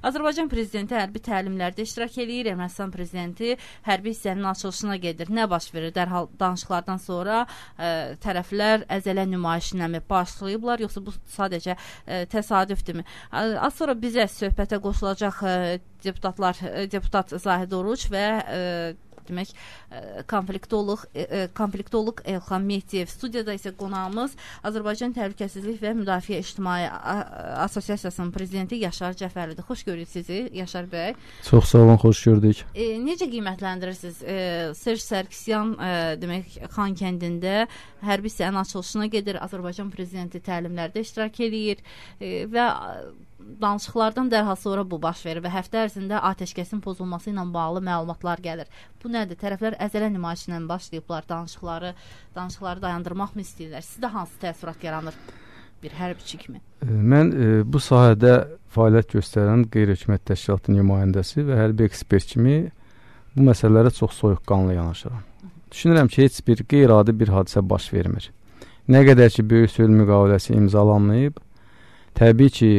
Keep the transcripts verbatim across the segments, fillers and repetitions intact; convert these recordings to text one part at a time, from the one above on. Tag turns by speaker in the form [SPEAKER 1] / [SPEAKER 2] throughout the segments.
[SPEAKER 1] Azərbaycan prezidenti hərbi təlimlərdə iştirak edir. Ermənistan prezidenti hərbi hissənin açılışına gedir. Nə baş verir? Dərhal danışıqlardan sonra ə, tərəflər əzələ nümayişinə mi başlayıblar, yoxsa bu sadəcə ə, təsadüfdürmü? Az sonra bizə söhbətə qoşulacaq ə, deputatlar, ə, deputat Zahid Oruç və ə, demək, konfliktoloq, konfliktoloq Elxan Mehdiyev. Studiyada isə qonağımız Azərbaycan Təhlükəsizlik və Müdafiə İctimai Assosiasiyasının prezidenti Yaşar Cəfərlidir. Xoş görürük sizi, Yaşar bəy.
[SPEAKER 2] Çox sağ olun, xoş gördük.
[SPEAKER 1] E, necə qiymətləndirirsiniz? E, Serj Sərkisyan e, demək, Xankəndində hərbi hissənin açılışına gedir. Azərbaycan prezidenti təlimlərdə iştirak edir e, və danışıqlardan dərhal sonra bu baş verir və həftə ərzində atəşkəsin pozulması ilə bağlı məlumatlar gəlir. Bu nədir? Tərəflər əzələ nümayişindən başlayıblar, danışıqları, danışıqları dayandırmaq mı istəyirlər? Sizdə hansı təəssürat yaranır bir hərbiçi kimi?
[SPEAKER 2] Mən e, bu sahədə fəaliyyət göstərən qeyri-hökumət təşkilatı nümayəndəsi və hərbi ekspert kimi bu məsələlərə çox soyuqqanlı yanaşıram. Düşünürəm ki, heç bir qeyri-adi bir hadisə baş vermir. Nə qədər ki, böyük sülh müqaviləsi imzalanmayıb, təbii ki,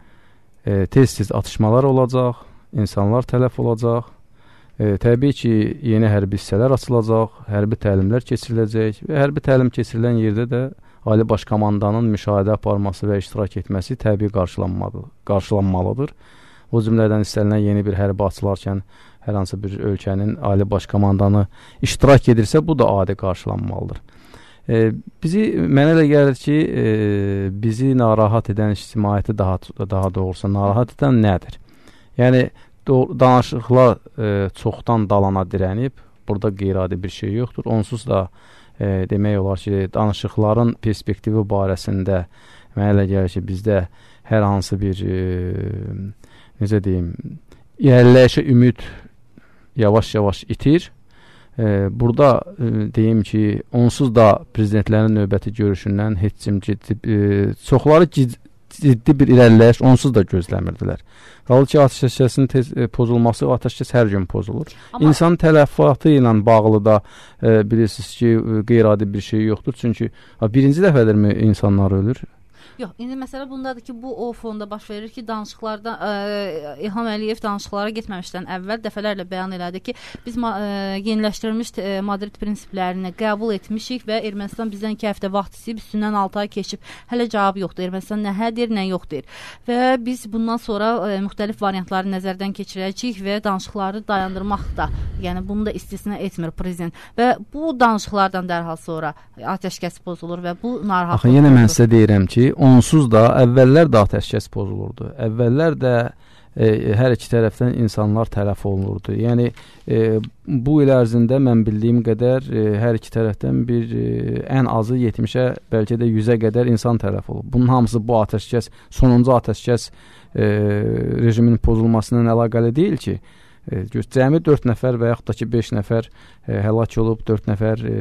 [SPEAKER 2] E, tez-tez atışmalar olacaq, insanlar tələf olacaq, e, təbii ki, yeni hərbi hissələr açılacaq, hərbi təlimlər keçiriləcək və hərbi təlim keçirilən yerdə də Ali Baş Komandanın müşahidə aparması və iştirak etməsi təbii qarşılanmalıdır. O cümlədən istənilən yeni bir hərbi açılarkən hər hansı bir ölkənin Ali Baş Komandanı iştirak edirsə, bu da adi qarşılanmalıdır. E, bizi, mənə elə gəlir ki, e, bizi narahat edən ictimaiyyəti daha, daha doğrusu narahat edən nədir? Yəni, danışıqlar e, çoxdan dalana dirənib, burada qeyri-adi bir şey yoxdur. Onsuz da e, demək olar ki, danışıqların perspektivi barəsində mənə elə gəlir ki, bizdə hər hansı bir, e, necə deyim, irəliləyişə ümid yavaş-yavaş itir. Burada deyim ki, onsuz da prezidentlərin növbəti görüşündən heç kim ciddi, çoxları ciddi bir irəliləyiş onsuz da gözləmirdilər. Qalır ki, atəşkəsin pozulması, atəşkəs hər gün pozulur. Amma İnsan tələfatı ilə bağlı da bilirsiniz ki, qeyri-adi bir şey yoxdur. Çünki birinci dəfədirmi insanlar ölür?
[SPEAKER 1] Yox, indi məsələ bundadır ki, bu o fonda baş verir ki, danışıqlarda ə, İlham Əliyev danışıqlara getməmişdən əvvəl dəfələrlə bəyan elədi ki, biz ə, yeniləşdirilmiş ə, Madrid prinsiplərini qəbul etmişik və Ermənistan bizdən iki həftə vaxt istəyib, üstündən altı ay keçib, hələ cavab yoxdur. Ermənistan nə hədir, nə yoxdur. Və biz bundan sonra ə, müxtəlif variantları nəzərdən keçirəcəyik və danışıqları dayandırmaq da, yəni bunu da istisna etmir prezident. Və bu danışıqlardan dərhal sonra atəşkəs pozulur və bu narahatlıq.
[SPEAKER 2] Axı, yenə mən sizə deyirəm ki, onsuz da əvvəllər də atəşkəs pozulurdu. Əvvəllər də e, hər iki tərəfdən insanlar tələf olunurdu. Yəni e, bu il ərzində mən bildiyim qədər e, hər iki tərəfdən bir e, ən azı yetmişə, bəlkə də yüzə qədər insan tələf olub. Bunun hamısı bu atəşkəs, sonuncu atəşkəs e, rejimin pozulmasından əlaqəli deyil ki, e, cəmi dörd nəfər və yaxud da ki, beş nəfər e, həlak olub, dörd nəfər e,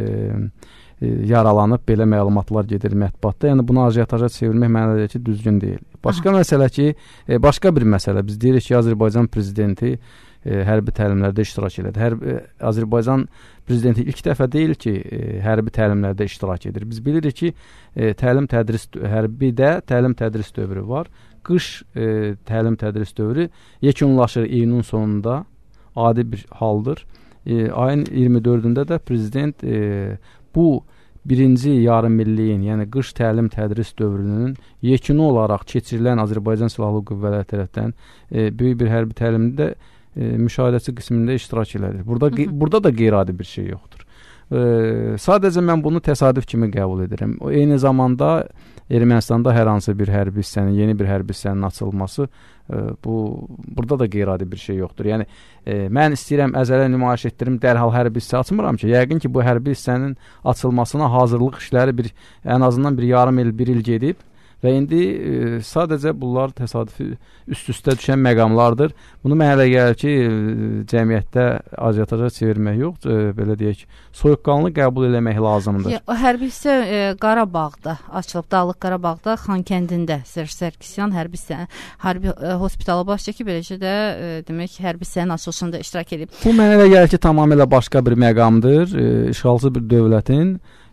[SPEAKER 2] yaralanıb, belə məlumatlar gedir mətbuatda. Yəni bunu ajiotaja çevirmək mənədə ki, düzgün deyil. Başqa Aha. məsələ ki, e, başqa bir məsələ. Biz deyirik ki, Azərbaycan prezidenti e, hərbi təlimlərdə iştirak edir. Hər e, Azərbaycan prezidenti ilk dəfə deyil ki, e, hərbi təlimlərdə iştirak edir. Biz bilirik ki, e, təlim tədris hərbidə təlim tədris dövrü var. Qış e, təlim tədris dövrü yekunlaşır iyunun sonunda. Adi bir haldır. E, ayın iyirmi dördündə də prezident e, bu birinci yarımilliyin, yəni qış təlim tədris dövrünün yekunu olaraq keçirilən Azərbaycan Silahlı Qüvvələri tərəfindən e, böyük bir hərbi təlimdə e, müşahidəçi qismində iştirak edir. Burada, hı -hı. burada da qeyri-adi bir şey yoxdur. E, sadəcə mən bunu təsadüf kimi qəbul edirəm. O, eyni zamanda Ermənistanda hər hansı bir hərbi hissənin, yeni bir hərbi hissənin açılması, e, bu burada da qeyri-adi bir şey yoxdur. Yəni e, mən istəyirəm əzələ nümayiş etdirim, dərhal hərbi hissə açmıram ki, yəqin ki, bu hərbi hissənin açılmasına hazırlıq işləri bir ən azından bir yarım il, bir il gedib və indi e, sadəcə bunlar təsadüfi üst-üstə düşən məqamlardır. Bunu mənə elə gəlir ki, e, cəmiyyətdə ajiotaja çevirmək yox, e, belə deyək, soyuqqanlı qəbul eləmək lazımdır.
[SPEAKER 1] Ya, o hərbi hissə e, Qarabağda açılıb, Dağlıq Qarabağda, Xankəndində Serj Sərkisyan hərbi hissə, hərbi e, hospitala baş çəkib, beləcə də e, demək, hərbi hissənin açılışında iştirak edib.
[SPEAKER 2] Bu mənə elə gəlir ki, tamamilə başqa bir məqamdır. E, işğalçı bir dövlətin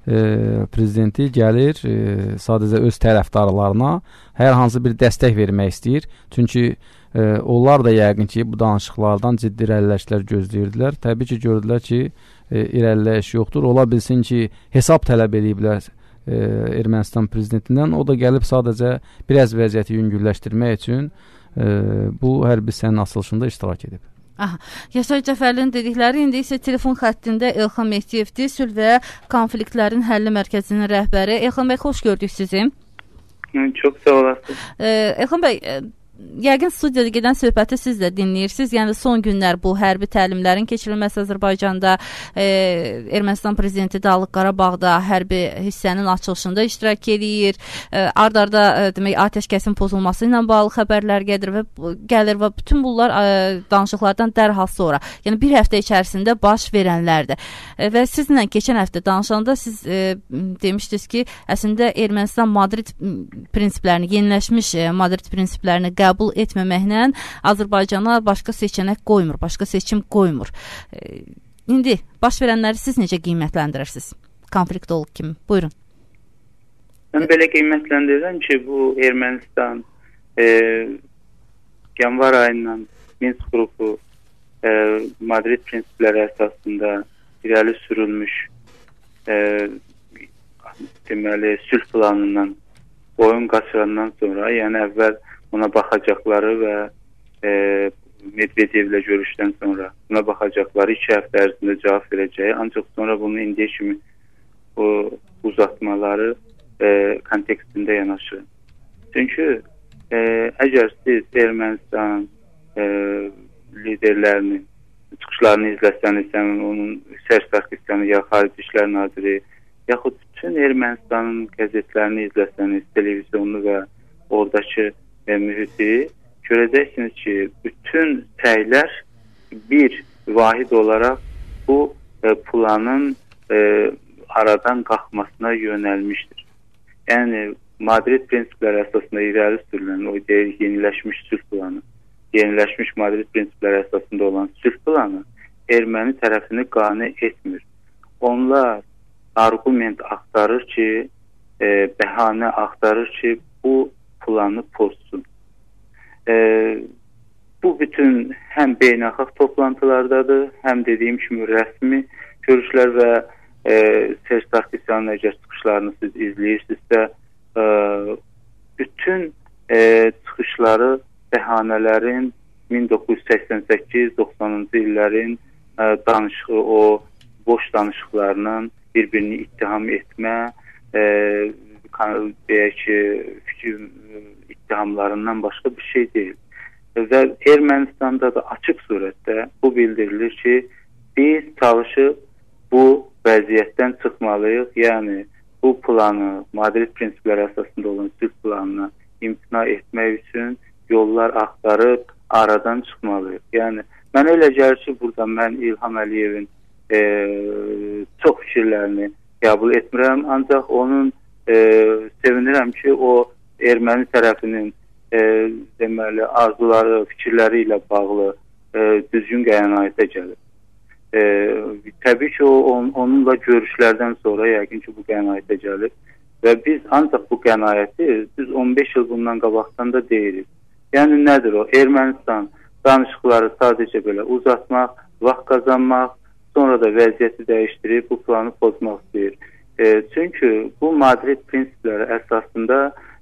[SPEAKER 2] e, prezidenti gəlir e, sadəcə öz tərəfdarlarına hər hansı bir dəstək vermək istəyir. Çünki e, onlar da yəqin ki, bu danışıqlardan ciddi irəliləyişlər gözləyirdilər. Təbii ki, gördülər ki, e, irəliləyiş yoxdur. Ola bilsin ki, hesab tələb ediblər e, Ermənistan prezidentindən. O da gəlib sadəcə biraz vəziyyəti yüngülləşdirmək üçün e, bu hərbi hissənin açılışında iştirak edib.
[SPEAKER 1] Aha. Yaşar Cəfərlinin dedikləri indi isə telefon xəttində Elxan Mehdiyevdir, sülh və konfliktlərin həlli mərkəzinin rəhbəri. Elxan bəy, xoş gördük sizi.
[SPEAKER 3] Çox sağ olasınız.
[SPEAKER 1] Elxan bəy, yəqin studiyada gedən söhbəti siz də dinləyirsiniz. Yəni son günlər bu hərbi təlimlərin keçirilməsi Azərbaycanda, e, Ermənistan prezidenti Dağlıq Qarabağda hərbi hissənin açılışında iştirak edir. E, Ard-arda e, demək atəşkəsin pozulması ilə bağlı xəbərlər gəlir və gəlir və bütün bunlar e, danışıqlardan dərhal sonra, yəni bir həftə içərisində baş verənlərdir. E, və sizlə keçən həftə danışanda siz e, demişdiniz ki, əslində Ermənistan Madrid prinsiplərini, yeniləşmiş e, Madrid prinsiplərini qəbul etməməklə Azərbaycana başqa seçənək qoymur, başqa seçim qoymur. E, indi baş verənləri siz necə qiymətləndirirsiniz? Konflikt olub kimi. Buyurun.
[SPEAKER 3] Mən belə qiymətləndirirəm ki, bu Ermənistan e, yanvar ayından Minsk qrupu e, Madrid prinsipləri əsasında irəli sürülmüş e, deməli sülh planından boyun qaçırandan sonra, yəni əvvəl ona baxacaqları və e, Medvedevlə görüşdən sonra buna baxacaqları iki həftə ərzində cavab verəcəyi, ancaq sonra bunu indiyə kimi o uzatmaları e, kontekstində yanaşır. Çünki e, əgər siz Ermənistan e, liderlərinin çıxışlarını izləsəniz, onun Serj Sarkisyanı ya Xarici İşlər Naziri, yaxud bütün Ermənistanın qəzetlərini izləsəniz, televizyonunu və oradakı və mühiti, görəcəksiniz ki, bütün səylər bir vahid olaraq bu e, planın e, aradan qalxmasına yönəlmişdir. Yəni, Madrid prinsipləri əsasında irəli sürülən o deyirik, yeniləşmiş sülh planı, yeniləşmiş Madrid prinsipləri əsasında olan sülh planı erməni tərəfini qane etmir. Onlar argument axtarır ki, e, bəhanə axtarır ki, bu planı pozsun. E, bu bütün həm beynəlxalq toplantılardadır, həm dediyim kimi rəsmi görüşlər və e, Serj Sarkisyanın əgər çıxışlarını siz izləyirsinizsə, e, bütün e, çıxışları bəhanələrin min doqquz yüz səksən səkkiz doxsanıncı illərin e, danışığı, o boş danışıqlarının bir-birini ittiham etmə, e, deyək ki, fikir ittihamlarından başqa bir şey deyil. Və Ermənistanda da açıq surətdə bu bildirilir ki, biz çalışıb bu vəziyyətdən çıxmalıyıq, yəni bu planı, Madrid prinsipləri əsasında olan sülh planına imtina etmək üçün yollar axtarıb aradan çıxmalıyıq. Yəni, mən elə gəlir ki, burada mən İlham Əliyevin e, çox fikirlərini qəbul etmirəm, ancaq onun e, sevinirəm ki, o erməni tərəfinin e, deməli, arzuları, fikirləri ilə bağlı e, düzgün qənaətə gəlir. E, təbii ki, o, on, onunla görüşlərdən sonra yəqin ki, bu qənaətə gəlir və biz ancaq bu qənaəti biz on beş il bundan qabaqdan da deyirik. Yəni, nədir o? Ermənistan danışıqları sadəcə belə uzatmaq, vaxt qazanmaq, sonra da vəziyyəti dəyişdirib bu planı pozmaq istəyir. E, çünki bu Madrid prinsipləri əsasında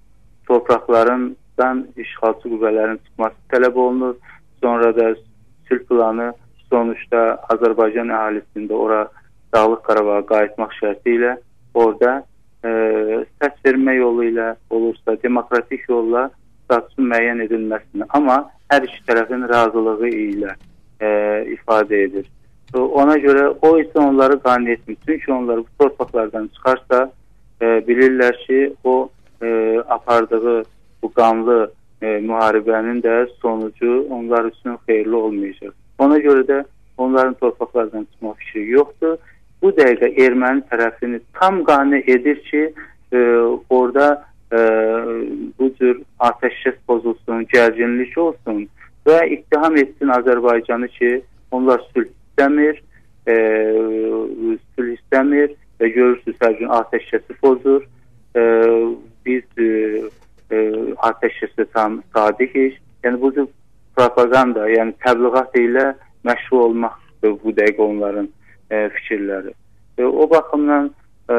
[SPEAKER 3] torpaqlarından işğalçı qüvvələrin çıxması tələb olunur. Sonra da sülh planı sonuçta Azərbaycan əhalisində ora Dağlıq Qarabağa qayıtmaq şərti ilə orada e, səs vermə yolu ilə olursa, demokratik yolla statusun müəyyən edilməsini, amma hər iki tərəfin razılığı ilə e, ifadə edir. Ona görə o isə onları qane etmir. Çünki onlar bu torpaqlardan çıxarsa e, bilirlər ki, o e, apardığı bu qanlı e, müharibənin də sonucu onlar üçün xeyirli olmayacaq. Ona görə də onların torpaqlardan çıxma fikri yoxdur. Bu dəqiqə erməni tərəfini tam qane edir ki, e, orada e, bu cür atəşkəs pozulsun, gərginlik olsun və ittiham etsin Azərbaycanı ki, onlar sülh istəmir, e, sülh istəmir və görürsünüz hər gün atəşkəsi pozur. E, biz e, e, atəşkəsə tam sadikik. Yəni bu cür propaganda, yəni təbliğat ilə məşğul olmaqdır bu dəqiqə onların e, fikirləri. E, o baxımdan e,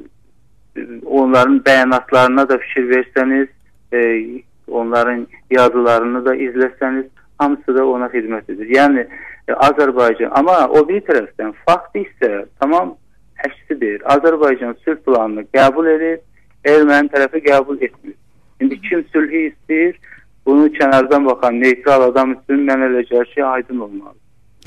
[SPEAKER 3] onların bəyanatlarına da fikir versəniz, e, onların yazılarını da izləsəniz, hamısı da ona xidmət edir. Yəni e, Azərbaycan, amma o bir tərəfdən fakt isə tamam əksidir. Azərbaycan sülh planını qəbul edir, erməni tərəfi qəbul etmir. İndi kim sülhü istəyir, bunu kənardan baxan neytral adam üçün mən elə gəlir ki, aydın olmalı.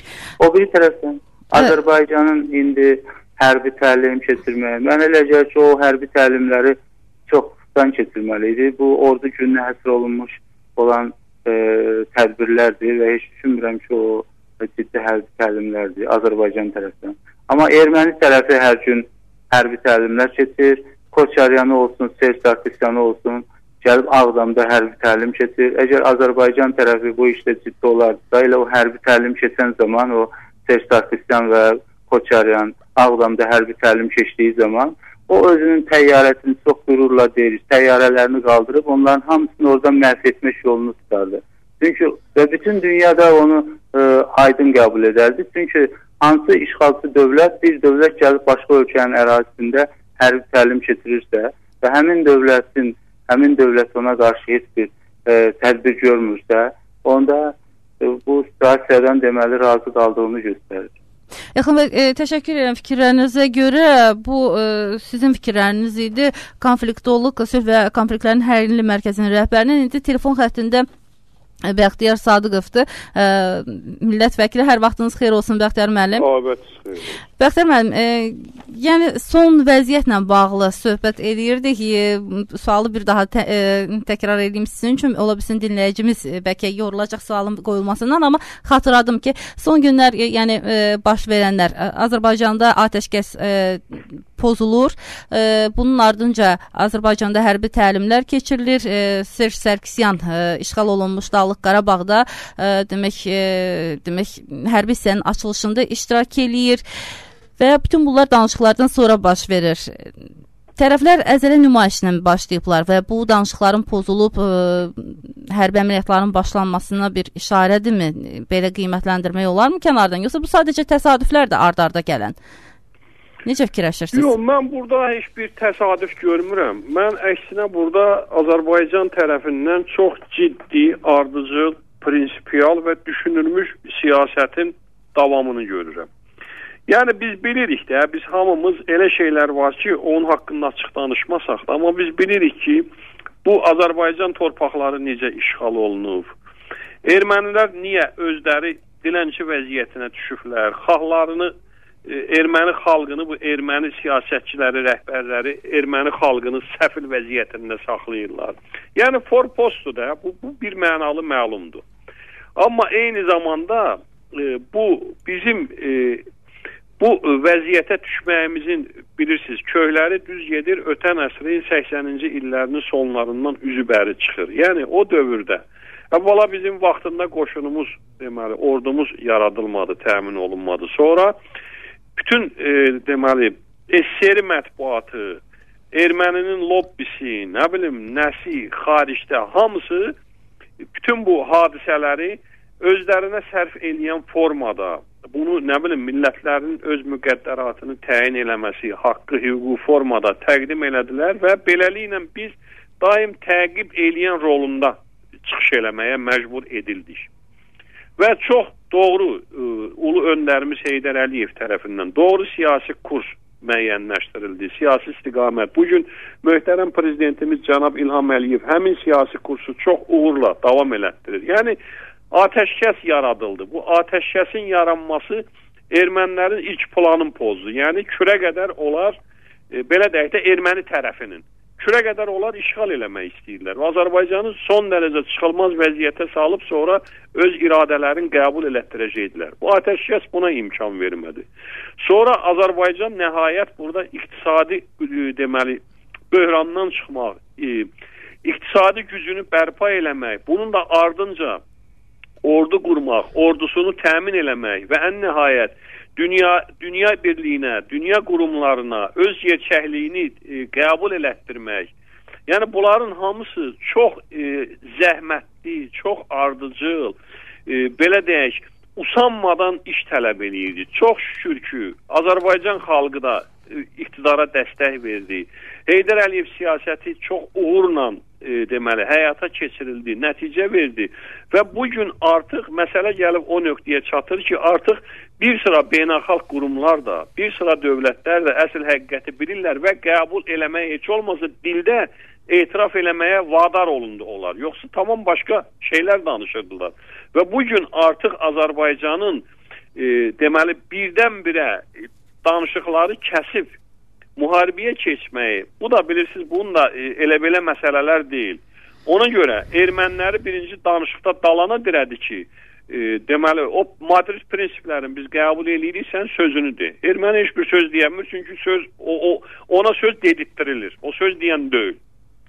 [SPEAKER 3] O bir tərəfdən Azərbaycanın indi hərbi təlim keçirməyə, mən elə gəlir ki, o hərbi təlimləri çoxdan keçirməli idi. Bu ordu gününə həsr olunmuş olan e, tədbirlərdir və heç düşünmürəm ki, o ciddi hərbi təlimlərdir Azərbaycan tərəfdən. Amma erməni tərəfi hər gün hərbi təlimlər keçir, Koçaryanı olsun, Serj Sarkisyanı olsun, gəlib Ağdamda hərbi təlim keçir. Əgər Azərbaycan tərəfi bu işdə ciddi olarsa, elə o hərbi təlim keçən zaman o Serj Sarkisyan və Koçaryan Ağdamda hərbi təlim keçdiyi zaman o özünün təyyarəsini çox qürurla deyir, təyyarələrini qaldırıb onların hamısını oradan məhv etmək yolunu tutardı. Çünki və bütün dünyada onu e, aydın qəbul edərdi. Çünki hansı işğalçı dövlət bir dövlət gəlib başqa ölkənin ərazisində hərbi təlim keçirirsə və həmin dövlətin, həmin dövlət ona qarşı heç bir e, tədbir görmürsə, onda e, bu situasiyadan deməli razı qaldığını göstərir.
[SPEAKER 1] Yaxın bəy, e, təşəkkür edirəm fikirlərinizə görə. Bu e, sizin fikirləriniz idi. Konfliktolog, sülh və konfliktlərin həlli mərkəzinin rəhbərinin indi telefon xəttində Bəxtiyar Sadıqovdur. E, millət vəkili, hər vaxtınız xeyir olsun Bəxtiyar müəllim.
[SPEAKER 4] Abət xeyir.
[SPEAKER 1] Bəxtiyar müəllim, e, yəni son vəziyyətlə bağlı söhbət edirdik. E, sualı bir daha tə, e, təkrar edeyim sizin üçün. Ola bilsin dinləyicimiz e, bəlkə yorulacaq sualın qoyulmasından, amma xatırladım ki, son günlər e, yəni e, baş verənlər e, Azərbaycanda atəşkəs e, pozulur. E, bunun ardınca Azərbaycanda hərbi təlimlər keçirilir. E, Serj Sarkisyan e, işğal olunmuş Dağlıq Qarabağda e, demək e, demək hərbi hissənin açılışında iştirak eləyir və bütün bunlar danışıqlardan sonra baş verir. Tərəflər əzələ nümayişlə başlayıblar və bu danışıqların pozulub e, hərbi əməliyyatların başlanmasına bir işarədirmi? Belə qiymətləndirmək olarmı kənardan? Yoxsa bu sadəcə təsadüflər də ard-arda gələn? Necə fikirləşirsiniz?
[SPEAKER 4] Yox, mən burada heç bir təsadüf görmürəm. Mən əksinə burada Azərbaycan tərəfindən çox ciddi, ardıcıl, prinsipial və düşünülmüş siyasətin davamını görürəm. Yəni biz bilirik də, biz hamımız elə şeylər var ki, onun haqqında açıq danışmasaq da, amma biz bilirik ki, bu Azərbaycan torpaqları necə işğal olunub. Ermənilər niyə özləri dilənçi vəziyyətinə düşüblər, xalqlarını, erməni xalqını, bu erməni siyasətçiləri, rəhbərləri erməni xalqını səfil vəziyyətində saxlayırlar. Yəni forpostu da, bu, bu bir mənalı məlumdur. Amma eyni zamanda e, bu bizim e, bu vəziyyətə düşməyimizin bilirsiniz, köyləri düz gedir, ötən əsrin səksəninci illərinin sonlarından üzü bəri çıxır. Yəni o dövrdə əvvəla bizim vaxtında qoşunumuz, deməli, ordumuz yaradılmadı, təmin olunmadı. Sonra bütün e, deməli S S R mətbuatı, erməninin lobbisi, nə bilim, nəsi, xaricdə hamısı bütün bu hadisələri özlərinə sərf eləyən formada, bunu nə bilim millətlərin öz müqəddəratını təyin eləməsi, haqqı, hüququ formada təqdim elədilər və beləliklə biz daim təqib eləyən rolunda çıxış eləməyə məcbur edildik. Və çox doğru ə, ulu öndərimiz Heydər Əliyev tərəfindən doğru siyasi kurs müəyyənləşdirildi, siyasi istiqamət. Bugün möhtərəm prezidentimiz cənab İlham Əliyev həmin siyasi kursu çox uğurla davam elətdirir. Yəni atəşkəs yaradıldı. Bu atəşkəsin yaranması ermənilərin ilk planın pozdu. Yəni kürə qədər onlar, e, belə deyək də erməni tərəfinin kürə qədər onlar işğal eləmək istəyirlər. Azərbaycanı son dərəcə çıxılmaz vəziyyətə salıb sonra öz iradələrini qəbul elətdirəcəkdilər. Bu atəşkəs buna imkan vermədi. Sonra Azərbaycan nəhayət burada iqtisadi e, deməli böhrandan çıxmaq, e, iqtisadi gücünü bərpa eləmək, bunun da ardınca ordu qurmaq, ordusunu təmin eləmək və ən nəhayət dünya dünya birliyinə, dünya qurumlarına öz gerçəkliyini e, qəbul elətdirmək. Yəni bunların hamısı çox e, zəhmətli, çox ardıcıl, e, belə deyək, usanmadan iş tələb eləyirdi. Çox şükür ki, Azərbaycan xalqı da e, iqtidara dəstək verdi. Heydər Əliyev siyasəti çox uğurla e, deməli, həyata keçirildi, nəticə verdi və bugün artıq məsələ gəlib o nöqtəyə çatır ki, artıq bir sıra beynəlxalq qurumlar da, bir sıra dövlətlər də əsl həqiqəti bilirlər və qəbul eləməyə heç olmasa dildə etiraf eləməyə vadar olundu onlar. Yoxsa tamam başqa şeylər danışırdılar. Və bugün artıq Azərbaycanın e, deməli birdən-birə danışıqları kəsib müharibəyə keçməyi, bu da bilirsiniz, bunun da e, elə-belə məsələlər deyil. Ona görə erməniləri birinci danışıqda dalana dirədi ki, e, deməli, o Madrid prinsiplərini biz qəbul edirik, sən sözünü de. Erməni heç bir söz deyəmir, çünki söz, o, o, ona söz dedirtdirilir. O söz deyən deyil.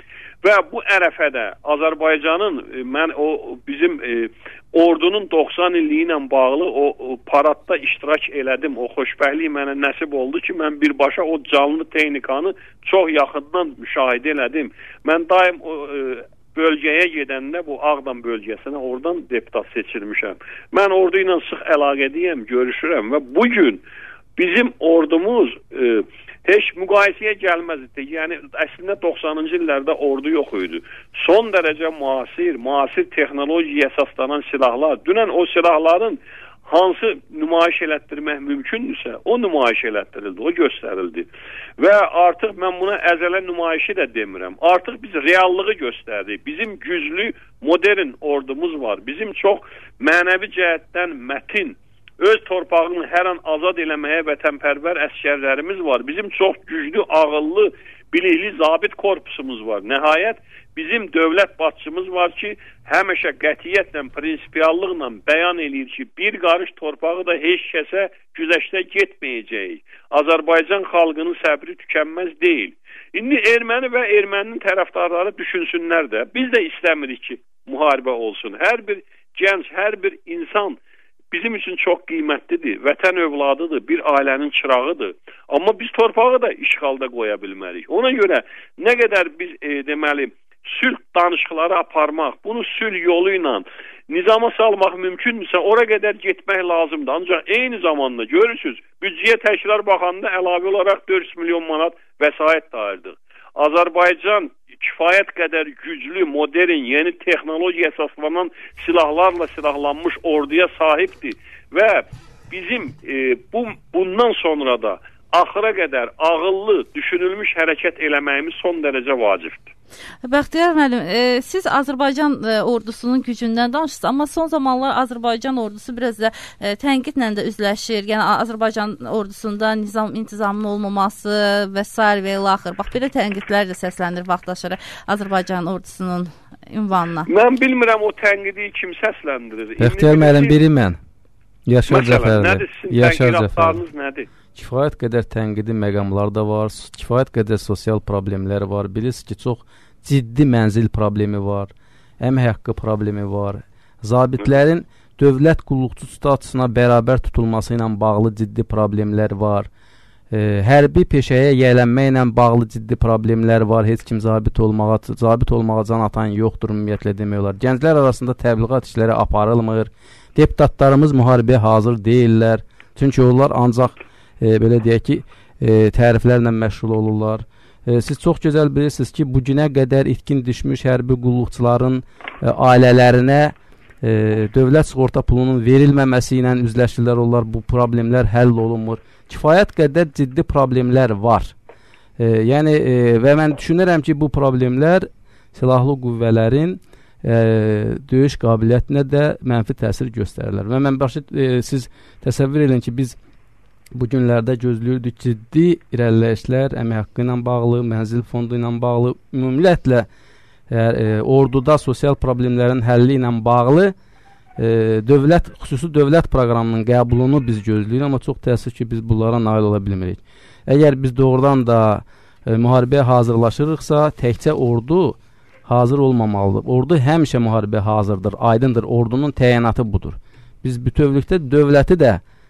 [SPEAKER 4] Və bu ərəfədə Azərbaycanın, e, mən o bizim e, ordunun doxsan illiyi ilə bağlı o, o paradda iştirak elədim. O xoşbəxtlik mənə nəsib oldu ki, mən birbaşa o canlı texnikanı çox yaxından müşahidə elədim. Mən daim o e, bölgəyə gedəndə, bu Ağdam bölgəsinə, oradan deputat seçilmişəm. Mən ordu ilə sıx əlaqədəyəm, görüşürəm və bugün bizim ordumuz e, heç müqayisəyə gəlməzdi. Yəni, əslində doxsanıncı illərdə ordu yox idi. Son dərəcə müasir, müasir texnologiya əsaslanan silahlar. Dünən o silahların hansı nümayiş elətdirmək mümkündürsə, o nümayiş elətdirildi, o göstərildi. Və artıq mən buna əzələ nümayişi də demirəm. Artıq biz reallığı göstərdik. Bizim güclü, modern ordumuz var. Bizim çox mənəvi cəhətdən mətin, öz torpağını hər an azad eləməyə vətənpərvər əskərlərimiz var. Bizim çox güclü, ağıllı, bilikli zabit korpusumuz var. Nəhayət bizim dövlət başçımız var ki, həmişə qətiyyətlə, prinsipiallıqla bəyan eləyir ki, bir qarış torpağı da heç kəsə güzəştə getməyəcəyik. Azərbaycan xalqının səbri tükənməz deyil. İndi erməni və erməninin tərəfdarları düşünsünlər də, biz də istəmirik ki, müharibə olsun. Hər bir gənc, hər bir insan bizim üçün çox qiymətlidir, vətən övladıdır, bir ailənin çırağıdır. Amma biz torpağı da işğalda qoya bilmərik. Ona görə nə qədər biz e, deməli sülh danışıqları aparmaq, bunu sülh yolu ilə nizama salmaq mümkündürsə, ora qədər getmək lazımdır. Ancaq eyni zamanda görürsünüz, büdcəyə Təşkilat Baxanında əlavə olaraq dörd yüz milyon manat vəsait ayırdıq. Azərbaycan kifayət qədər güclü, modern, yeni texnologiya əsaslanan silahlarla silahlanmış orduya sahibdir və bizim e, bu bundan sonra da axıra qədər ağıllı, düşünülmüş hərəkət eləməyimiz son dərəcə vacibdir.
[SPEAKER 1] Bəxtiyar müəllim, e, siz Azərbaycan e, ordusunun gücündən danışırsınız, amma son zamanlar Azərbaycan ordusu biraz da e, tənqidlə də üzləşir. Yəni Azərbaycan ordusunda nizam intizamının olmaması və s. və ilaxır. Bax, belə tənqidlər də səslənir vaxtaşırı Azərbaycan ordusunun ünvanına.
[SPEAKER 4] Mən bilmirəm o tənqidi kim səsləndirir.
[SPEAKER 2] Bəxtiyar müəllim, biri mən. Yaşar Cəfərli.
[SPEAKER 4] Nədir sizin tənqidatlarınız nədir?
[SPEAKER 2] Kifayət qədər tənqidi məqamlar da var, kifayət qədər sosial problemlər var. Bilirsiniz ki, çox ciddi mənzil problemi var, əmək haqqı problemi var. Zabitlərin dövlət qulluqçu statusuna bərabər tutulması ilə bağlı ciddi problemlər var. E, hərbi peşəyə yiyələnməklə bağlı ciddi problemlər var. Heç kim zabit olmağa, zabit olmağa can atan yoxdur, ümumiyyətlə demək olar. Gənclər arasında təbliğat işləri aparılmır. Deputatlarımız müharibəyə hazır deyirlər. Çünki onlar ancaq E, belə deyək ki, e, təriflərlə məşğul olurlar. E, siz çox gözəl bilirsiniz ki, bu günə qədər itkin düşmüş hərbi qulluqçuların e, ailələrinə e, dövlət sığorta pulunun verilməməsi ilə üzləşirlər, onlar bu problemlər həll olunmur. Kifayət qədər ciddi problemlər var. E, yəni e, və mən düşünürəm ki, bu problemlər silahlı qüvvələrin e, döyüş qabiliyyətinə də mənfi təsir göstərirlər. Və mən başa e, siz təsəvvür edin ki, biz bu günlərdə gözləyirdik ciddi irəliləyişlər əmək haqqı ilə bağlı, mənzil fondu ilə bağlı, ümumiyyətlə e, orduda sosial problemlərin həlli ilə bağlı e, dövlət, xüsusi dövlət proqramının qəbulunu biz gözləyirik, amma çox təəssüf ki, biz bunlara nail ola bilmirik. Əgər biz doğrudan da e, müharibəyə hazırlaşırıqsa, təkcə ordu hazır olmamalıdır. Ordu həmişə müharibəyə hazırdır, aydındır, ordunun təyinatı budur. Biz bütövlükdə dövləti də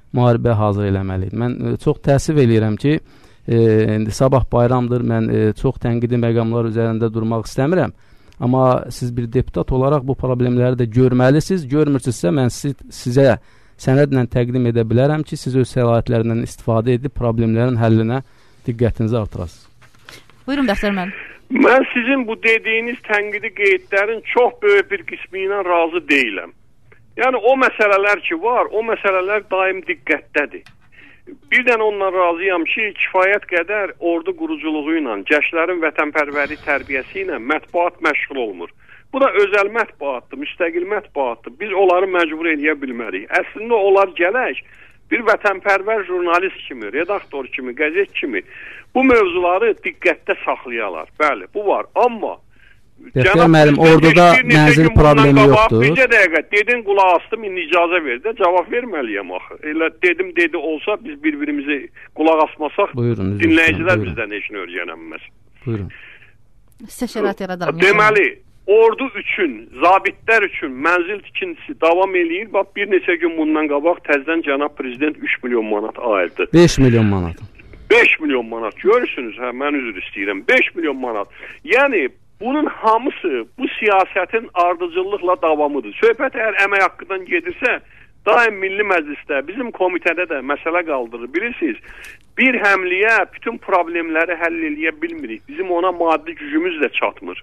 [SPEAKER 2] müharibə hazır eləməliyik. Mən e, çox təəssüf eləyirəm ki, e, indi sabah bayramdır, mən e, çox tənqidi məqamlar üzərində durmaq istəmirəm. Amma siz bir deputat olaraq bu problemləri də görməlisiniz. Görmürsinizsə, mən siz, sizə sənədlə təqdim edə bilərəm ki, siz öz səlahiyyətlərindən istifadə edib problemlərin həllinə diqqətinizi artırasınız.
[SPEAKER 1] Buyurun, Bəxtiyar müəllim.
[SPEAKER 4] Mən sizin bu dediyiniz tənqidi qeydlərin çox böyük bir qismi ilə razı deyiləm. Yəni o məsələlər ki var, o məsələlər daim diqqətdədir. Bir dənə ondan razıyam ki, kifayət qədər ordu quruculuğu ilə, gənclərin vətənpərvərlik tərbiyəsi ilə mətbuat məşğul olmur. Bu da özəl mətbuatdır, müstəqil mətbuatdır. Biz onları məcbur eləyə bilmərik. Əslində onlar gələk bir vətənpərvər jurnalist kimi, redaktor kimi, qəzet kimi bu mövzuları diqqətdə saxlayalar. Bəli, bu var. Amma
[SPEAKER 2] Bəxtiyar müəllim, orduda mənzil problemi yoxdur.
[SPEAKER 4] Bircə dəqiqə, dedin qulaq astım, indi icazə verdi, cavab verməliyəm axı. Elə dedim dedi olsa, biz bir-birimizi qulaq asmasaq, buyurun, dinləyicilər buyurun. Bizdən heç nə öyrənəməz.
[SPEAKER 2] Buyurun.
[SPEAKER 1] Sizə şərait yaradarım.
[SPEAKER 4] Deməli, ordu üçün, zabitlər üçün mənzil tikintisi davam eləyir. Bax, bir neçə gün bundan qabaq təzdən cənab prezident üç milyon manat ayırdı.
[SPEAKER 2] beş milyon manat.
[SPEAKER 4] beş milyon manat, görürsünüz, hə, mən üzr istəyirəm, beş milyon manat. Yəni, bunun hamısı bu siyasətin ardıcıllıqla davamıdır. Söhbət əgər əmək haqqından gedirsə, daim Milli Məclisdə, bizim komitədə də məsələ qaldırır. Bilirsiniz, bir həmliyə bütün problemləri həll eləyə bilmirik. Bizim ona maddi gücümüz də çatmır.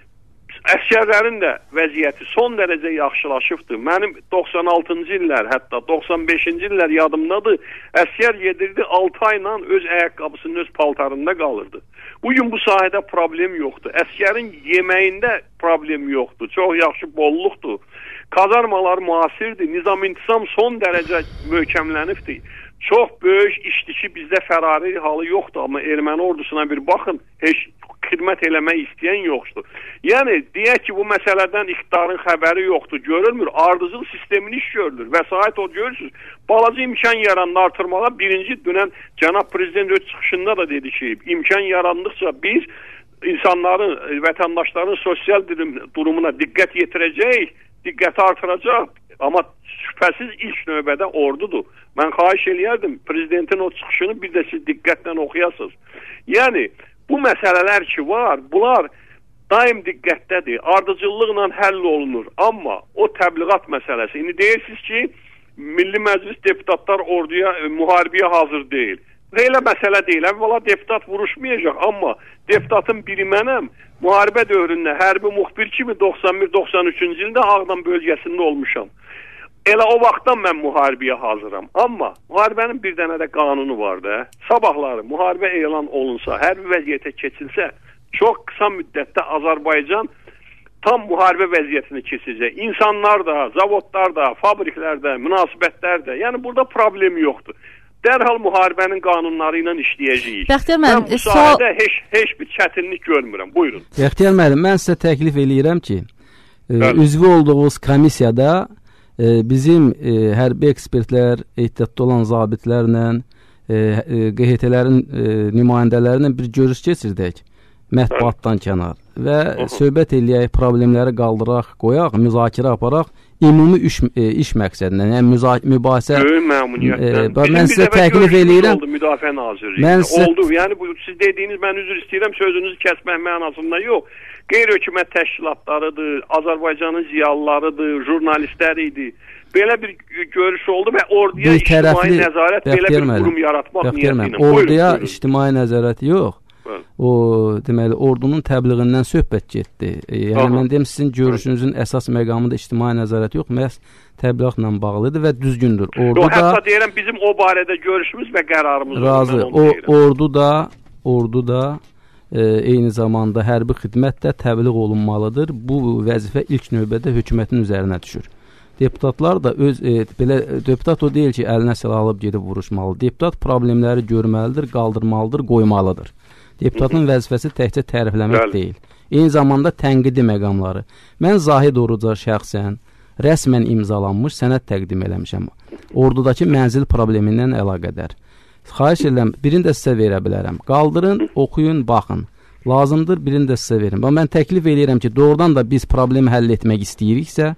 [SPEAKER 4] Əsgərlərin də vəziyyəti son dərəcə yaxşılaşıbdır. Mənim doxsan altıncı illər, hətta doxsan beşinci illər yadımdadır. Əsgər yedirdi, altı ayla öz ayaqqabısının öz paltarında qalırdı. Bugün bu sahədə problem yoxdur. Əsgərin yeməyində problem yoxdur. Çox yaxşı bolluqdur. Kazarmalar müasirdir. Nizam-intizam son dərəcə möhkəmlənibdir. Çox böyük işdir ki, bizdə fərari halı yoxdur. Amma erməni ordusuna bir baxın, heç xidmət eləmək istəyən yoxdur. Yəni, deyək ki, bu məsələdən iqtidarın xəbəri yoxdur, görülmür. Ardıcıl sistemin iş görülür. Vəsait o görürsünüz. Balaca imkan yaranını artırmağa birinci dünən cənab prezident öz çıxışında da dedi ki, imkan yarandıqca biz insanların, vətəndaşların sosial durumuna diqqət yetirəcəyik, diqqəti artıracaq. Amma şübhəsiz ilk növbədə ordudur. Mən xahiş eləyərdim, prezidentin o çıxışını bir də siz diqqətlə oxuyasınız. Yəni, bu məsələlər ki var, bunlar daim diqqətdədir, ardıcıllıqla həll olunur. Amma o təbliğat məsələsi, indi deyirsiniz ki, Milli Məclis deputatlar orduya, müharibəyə hazır deyil. Elə məsələ deyil, əvvəla deputat vuruşmayacaq, amma deputatın biri mənəm, müharibə dövründə hərbi müxbir kimi doxsan bir doxsan üçüncü ildə Ağdam bölgəsində olmuşam. Elə o vaxtdan mən müharibəyə hazıram. Amma müharibənin bir dənə də qanunu var da. Sabahları müharibə elan olunsa, hərbi vəziyyətə keçilsə, çox qısa müddətdə Azərbaycan tam müharibə vəziyyətini keçəcək. İnsanlar da, zavodlar da, fabriklər də, münasibətlər də. Yəni burada problem yoxdur. Dərhal müharibənin qanunları ilə işləyəcəyik.
[SPEAKER 1] Bəxtiyar müəllim,
[SPEAKER 4] mən bu sahədə heç, heç bir çətinlik görmürəm. Buyurun.
[SPEAKER 2] Bəxtiyar müəllim, mən sizə təklif eləyirəm ki, e, üzvü olduğunuz komissiyada e, bizim e, hərbi ekspertlər, ehtiyatda olan zabitlərlə, e, e, Q H T-lərin e, nümayəndələrlə bir görüş keçirdək, mətbuatdan kənar və Aha. söhbət eləyək, problemləri qaldıraq, qoyaq, müzakirə aparaq, ümumi iş, e, iş məqsədindən, yəni mübahisə
[SPEAKER 4] böyük məmnuniyyətdən.
[SPEAKER 2] E, mən sizə təklif eləyirəm.
[SPEAKER 4] Oldu Müdafiə Nazirliyində. Sizə... Oldu. Yəni bu siz dediyiniz, mən üzr istəyirəm, sözünüzü kəsmək mənasında yox. Qeyri-hökumət təşkilatlarıdır, Azərbaycanın ziyalılarıdır, jurnalistlər idi. Belə bir görüş oldu və orduya bir ictimai nəzarət belə bir qurum yaratmaq niyyəti ilə.
[SPEAKER 2] Orduya ictimai nəzarəti yox. O deməli ordunun təbliğindən söhbət getdi. E, yəni Aha. mən deyim sizin görüşünüzün əsas məqamı da ictimai nəzarət yox, məhz təbliğatla bağlıdır və düzgündür. Ordu
[SPEAKER 4] o,
[SPEAKER 2] da
[SPEAKER 4] hətta deyirəm bizim o barədə görüşümüz və qərarımız
[SPEAKER 2] razı. O deyirəm. ordu da ordu da e, eyni zamanda hərbi xidmət də təbliğ olunmalıdır. Bu vəzifə ilk növbədə hökumətin üzərinə düşür. Deputatlar da öz e, belə deputat o deyil ki, əlinə silah alıb gedib vuruşmalıdır. Deputat problemləri görməlidir, qaldırmalıdır, qoymalıdır. Deputatın vəzifəsi təkcə tərifləmək Bəli. deyil. Eyni zamanda tənqidi məqamları. Mən Zahid Oruca şəxsən rəsmən imzalanmış sənəd təqdim eləmişəm. Ordudakı mənzil problemindən əlaqədar. Xahiş edirəm, birini də sizə verə bilərəm. Qaldırın, oxuyun, baxın. Lazımdır, birini də sizə verin. Mən təklif edirəm ki, doğrudan da biz problemi həll etmək istəyiriksə,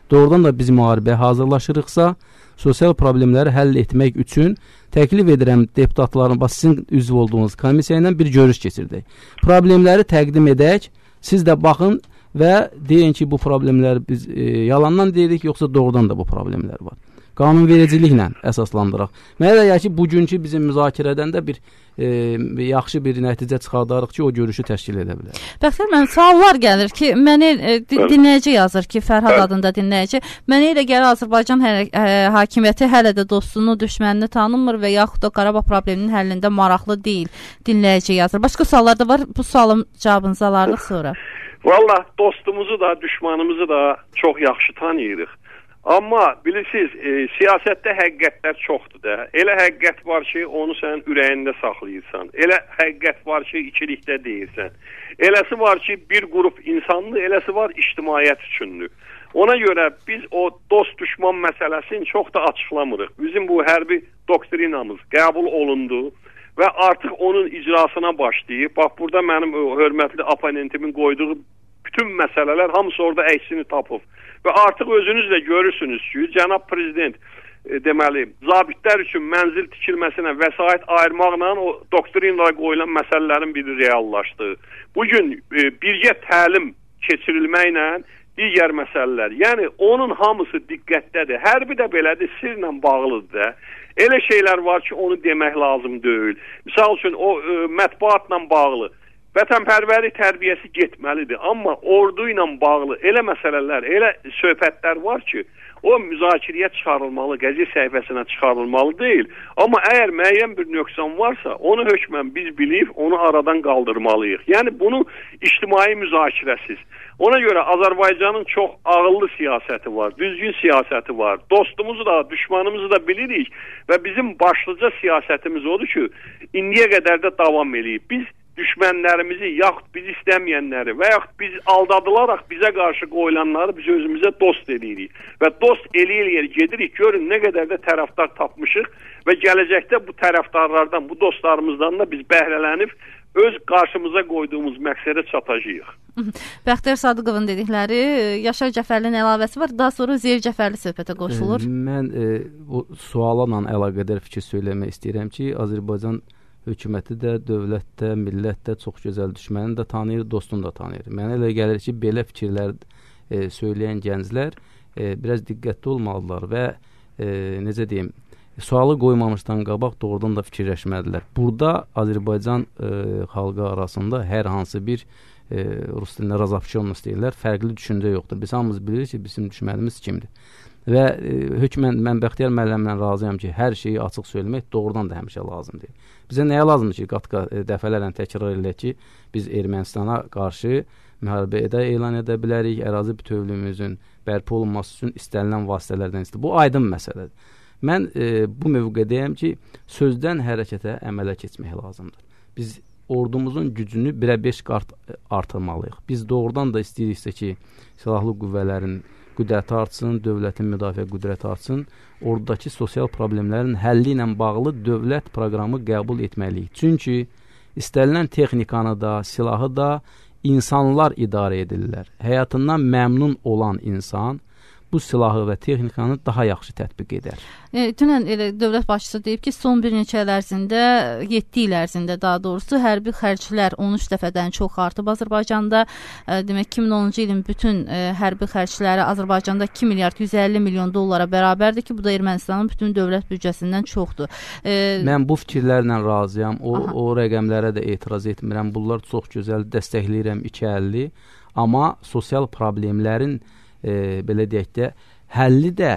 [SPEAKER 2] doğrudan da biz müharibəyə hazırlaşırıqsa, sosial problemləri həll etmək üçün təklif edirəm deputatların, bax sizin üzv olduğunuz komissiya ilə bir görüş keçirdik. Problemləri təqdim edək, siz də baxın və deyin ki, bu problemləri biz e, yalandan deyirik, yoxsa doğrudan da bu problemlər var. Qanunvericiliklə əsaslandıraq. Mənə elə gəlir ki, bugünkü bizim müzakirədən də bir e, yaxşı bir nəticə çıxardarıq ki, o görüşü təşkil edə bilər.
[SPEAKER 1] Bəxtiyar müəllim, suallar gəlir ki, mənə e, dinləyici yazır ki, Fərhad adında dinləyici, mənə elə gəlir Azərbaycan hə, ə, hakimiyyəti hələ də dostunu, düşmənini tanımır və yaxud da Qarabağ probleminin həllində maraqlı deyil, dinləyici yazır. Başqa suallar da var, bu sualın cavabınızı alarıq sonra.
[SPEAKER 4] Valla dostumuzu da, düşmanımızı da çox yaxşı tanıyırıq. Amma bilirsiniz, e, siyasətdə həqiqətlər çoxdur da. Elə həqiqət var ki, onu sən ürəyində saxlayırsan. Elə həqiqət var ki, ikilikdə deyirsən. Eləsi var ki, bir qrup insandır, eləsi var ictimaiyyət üçündür. Ona görə biz o dost-düşman məsələsini çox da açıqlamırıq. Bizim bu hərbi doktrinamız qəbul olundu və artıq onun icrasına başlayıb. Bax, burada mənim hörmətli oponentimin qoyduğu bütün məsələlər hamısı orada əksini tapıb. Və artıq özünüz də görürsünüz ki, cənab prezident e, deməli, zabitlər üçün mənzil tikilməsinə vəsait ayırmaqla o doktrinlara qoyulan məsələlərin biri reallaşdı. Bugün e, birgə təlim keçirilməklə digər məsələlər, yəni onun hamısı diqqətdədir. Hərbi də belədir, sirlə bağlıdır da. Elə şeylər var ki, onu demək lazım deyil. Misal üçün, o e, mətbuatla bağlı vətənpərvərlik tərbiyəsi getməlidir. Amma ordu ilə bağlı elə məsələlər, elə söhbətlər var ki, o müzakirəyə çıxarılmalı, qəzet səhifəsinə çıxarılmalı deyil. Amma əgər müəyyən bir nöqsan varsa, onu hökmən biz bilib, onu aradan qaldırmalıyıq. Yəni, bunu ictimai müzakirəsiz. Ona görə Azərbaycanın çox ağıllı siyasəti var, düzgün siyasəti var. Dostumuzu da, düşmanımızı da bilirik və bizim başlıca siyasətimiz odur ki, indiyə qədər də davam edib. Biz düşmənlərimizi, yaxud biz istəməyənləri və yaxud biz aldadılaraq bizə qarşı qoyulanları biz özümüzə dost edirik. Və dost eləyir, gedirik, görün nə qədər də tərəfdar tapmışıq və gələcəkdə bu tərəfdarlardan, bu dostlarımızdan da biz bəhrələnib öz qarşımıza qoyduğumuz məqsədə çatacağıq.
[SPEAKER 1] Bəxtiyar Sadıqovun dedikləri, Yaşar Cəfərlinin əlavəsi var, daha sonra Zeyir Cəfərli söhbətə qoşulur.
[SPEAKER 2] E, mən e, o sualla əlaqədar fikir söyləmək istəyirəm ki, Azərbaycan hökuməti də, dövlət də, millət də çox gözəl düşməni də tanıyır, dostunu da tanıyır. Mənə elə gəlir ki, belə fikirlər e, söyləyən gənclər e, biraz diqqətli olmalıdırlar və e, necə deyim, sualı qoymamışdan qabaq doğrudan da fikirləşməlidirlər. Burada Azərbaycan e, xalqı arasında hər hansı bir e, rus dilində razapşonnost deyirlər, fərqli düşüncə yoxdur. Biz hamımız bilirik ki, bizim düşmənimiz kimdir. Və e, hökmən mən Bəxtiyar müəllimlə razıyam ki, hər şeyi açıq söyləmək doğrudan da həmişə lazımdır. Bizə nəyə lazımdır ki, qat-qa e, dəfələrlə təkrar eləyək ki, biz Ermənistana qarşı müharibə edə elan edə bilərik, ərazi bütövlüyümüzün bərpa olunması üçün istənilən vasitələrdən istifadə. Bu aydın məsələdir. Mən e, bu mövqedəyəm ki, sözdən hərəkətə əmələ keçmək lazımdır. Biz ordumuzun gücünü birə beş qat artırmalıyıq. Biz doğrudan da istəyiriksə ki, silahlı qüvvələrin qüdrəti artsın, dövlətin müdafiə qüdrəti artsın, oradakı sosial problemlərin həlli ilə bağlı dövlət proqramı qəbul etməliyik. Çünki istənilən texnikanı da, silahı da insanlar idarə edirlər. Həyatından məmnun olan insan bu silahı və texnikanı daha yaxşı tətbiq edər.
[SPEAKER 1] E, dünən elə dövlət başçısı deyib ki, son bir neçə il ərzində, yeddi il ərzində daha doğrusu hərbi xərclər on üç dəfədən çox artıb Azərbaycanda. E, demək iki min onuncu ilin bütün e, hərbi xərcləri Azərbaycanda iki milyard yüz əlli milyon dollara bərabərdir ki, bu da Ermənistanın bütün dövlət büdcəsindən çoxdur. E,
[SPEAKER 2] Mən bu fikirlərlə razıyam. O, o rəqəmlərə də etiraz etmirəm. Bunlar çox gözəl, dəstəkləyirəm iki əlli. Amma sosial problemlərin E, belə deyək də, həlli də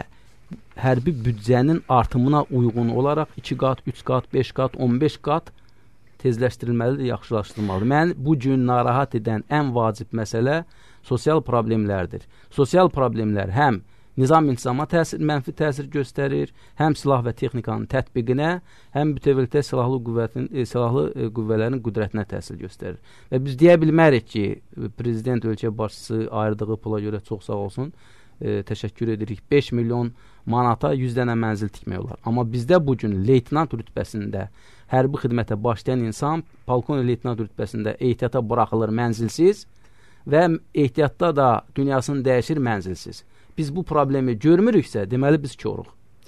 [SPEAKER 2] hərbi büdcənin artımına uyğun olaraq iki qat, üç qat, beş qat, on beş qat tezləşdirilməlidir, yaxşılaşdırılmalıdır. Mən bu gün narahat edən ən vacib məsələ sosial problemlərdir. Sosial problemlər həm nizam-intizama təsir, mənfi təsir göstərir, həm silah və texnikanın tətbiqinə, həm bütövlükdə silahlı qüvvətin, e, silahlı e, qüvvələrin qüdrətinə təsir göstərir. Və biz deyə bilmərik ki, prezident, ölkə başçısı ayırdığı pula görə çox sağ olsun, e, təşəkkür edirik. beş milyon manata yüz dənə mənzil tikmək olar. Amma bizdə bugün leytinant rütbəsində hərbi xidmətə başlayan insan polkovnik leytinant rütbəsində ehtiyata buraxılır mənzilsiz və ehtiyatda da dünyasını dəyişir mənzilsiz. biz bu problemi görmürüksə, deməli biz koruq.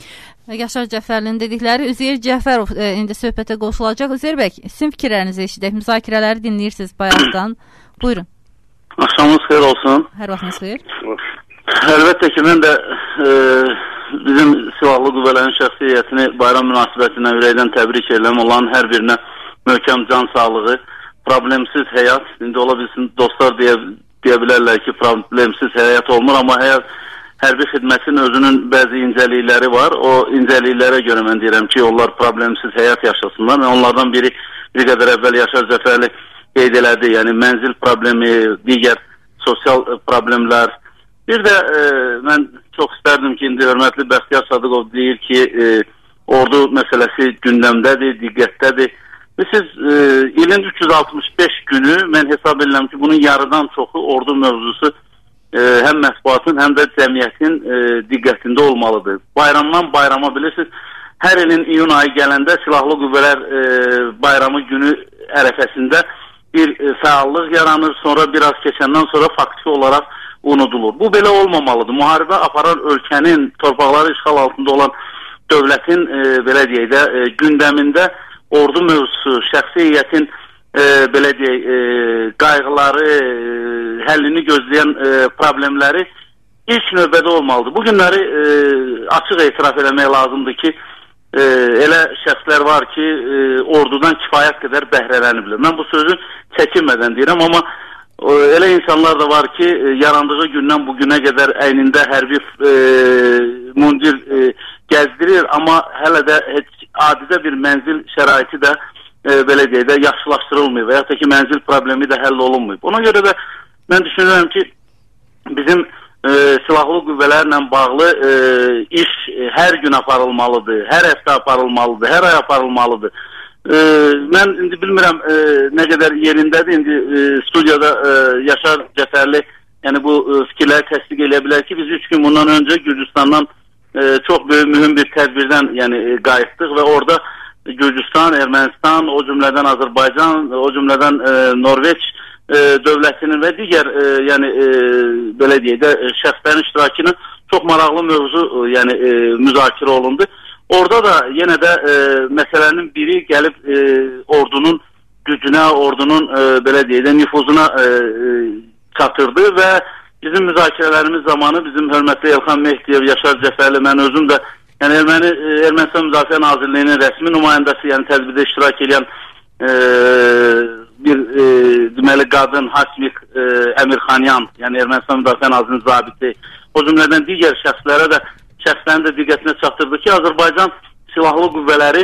[SPEAKER 1] Yaşar Cəfərlinin dedikləri, Üzeyir Cəfərov e, indi söhbətə qoşulacaq. Üzeyir bəy, sizin fikirlərinizi eşidək. Müzakirələri dinləyirsiniz bayaqdan. Buyurun.
[SPEAKER 5] Axşamınız xeyir olsun.
[SPEAKER 1] Hər vaxtınız xeyir.
[SPEAKER 5] Əlbəttə ki, mən də e, bizim silahlı qüvvələrin şəxsiyyətini bayram münasibətindən ürəkdən təbrik edirəm. Onların hər birinə möhkəm can sağlığı, problemsiz həyat. İndi ola bilsin, dostlar deyə, deyə bilərlər ki, problemsiz həyat olmur, amma həyat hərbi xidmətin özünün bəzi incəlikləri var. O incəliklərə görə mən deyirəm ki, onlar problemsiz həyat yaşasınlar. Onlardan biri bir qədər əvvəl Yaşar Cəfərli qeyd elədi. Yəni mənzil problemi, digər sosial problemlər. Bir də e, mən çox istərdim ki, indi hörmətli Bəxtiyar Sadıqov deyir ki, e, ordu məsələsi gündəmdədir, diqqətdədir. Və siz e, ilin üç yüz altmış beş günü mən hesab edirəm ki, bunun yarıdan çoxu ordu mövzusu e, həm mətbuatın, həm də cəmiyyətin e, diqqətində olmalıdır. Bayramdan bayrama bilirsiniz, hər ilin iyun ayı gələndə Silahlı Qüvvələr e, bayramı günü ərəfəsində bir e, fəallıq yaranır, sonra biraz keçəndən sonra faktiki olaraq unudulur. Bu belə olmamalıdır. Müharibə aparan ölkənin, torpaqları işğal altında olan dövlətin e, belə deyək də e, gündəmində ordu mövzusu, şəxsi heyətin e, belə deyək e, qayğıları, e, həllini gözləyən e, problemləri ilk növbədə olmalıdır. Bu günləri e, açıq etiraf eləmək lazımdır ki, e, elə şəxslər var ki, e, ordudan kifayət qədər bəhrələniblər. Mən bu sözü çəkinmədən deyirəm, amma e, elə insanlar da var ki, e, yarandığı gündən bugünə qədər əynində hərbi e, mundir e, gəzdirir, amma hələ də heç adidə bir mənzil şəraiti də e, belə deyək də yaxşılaşdırılmıyor və yaxud da ki, mənzil problemi də həll olunmuyor. Ona görə də mən düşünürəm ki, bizim e, silahlı qüvvələrlə bağlı e, iş e, hər gün aparılmalıdır, hər həftə aparılmalıdır, hər ay aparılmalıdır. E, mən indi bilmirəm e, nə qədər yerindədir, indi e, studiyada e, Yaşar Cəfərli yəni bu e, fikirləri təsdiq edə bilər ki, biz üç gün bundan öncə Gürcüstandan e, çox böyük mühüm bir tədbirdən yəni, e, qayıtdıq və orada Gürcüstan, Ermənistan, o cümlədən Azərbaycan, o cümlədən e, Norveç e, dövlətinin və digər e, yəni e, belə deyək də şəxslərin iştirakını çox maraqlı mövzu e, yəni e, müzakirə olundu. Orada da yenə də e, məsələnin biri gəlib e, ordunun gücünə, ordunun e, belə deyək də nüfuzuna e, çatırdı və bizim müzakirələrimiz zamanı bizim hörmətli Elxan Mehdiyev, Yaşar Cəfərli, mən özüm də yəni Erməni, Ermənistan Müdafiə Nazirliyinin rəsmi nümayəndəsi, yəni tədbirdə iştirak edən e, bir e, deməli qadın Hasmik e, Əmirxanyan, yəni Ermənistan Müdafiə Nazirliyinin zabiti, o cümlədən digər şəxslərə də şəxslərin də diqqətinə çatdırdı ki, Azərbaycan silahlı qüvvələri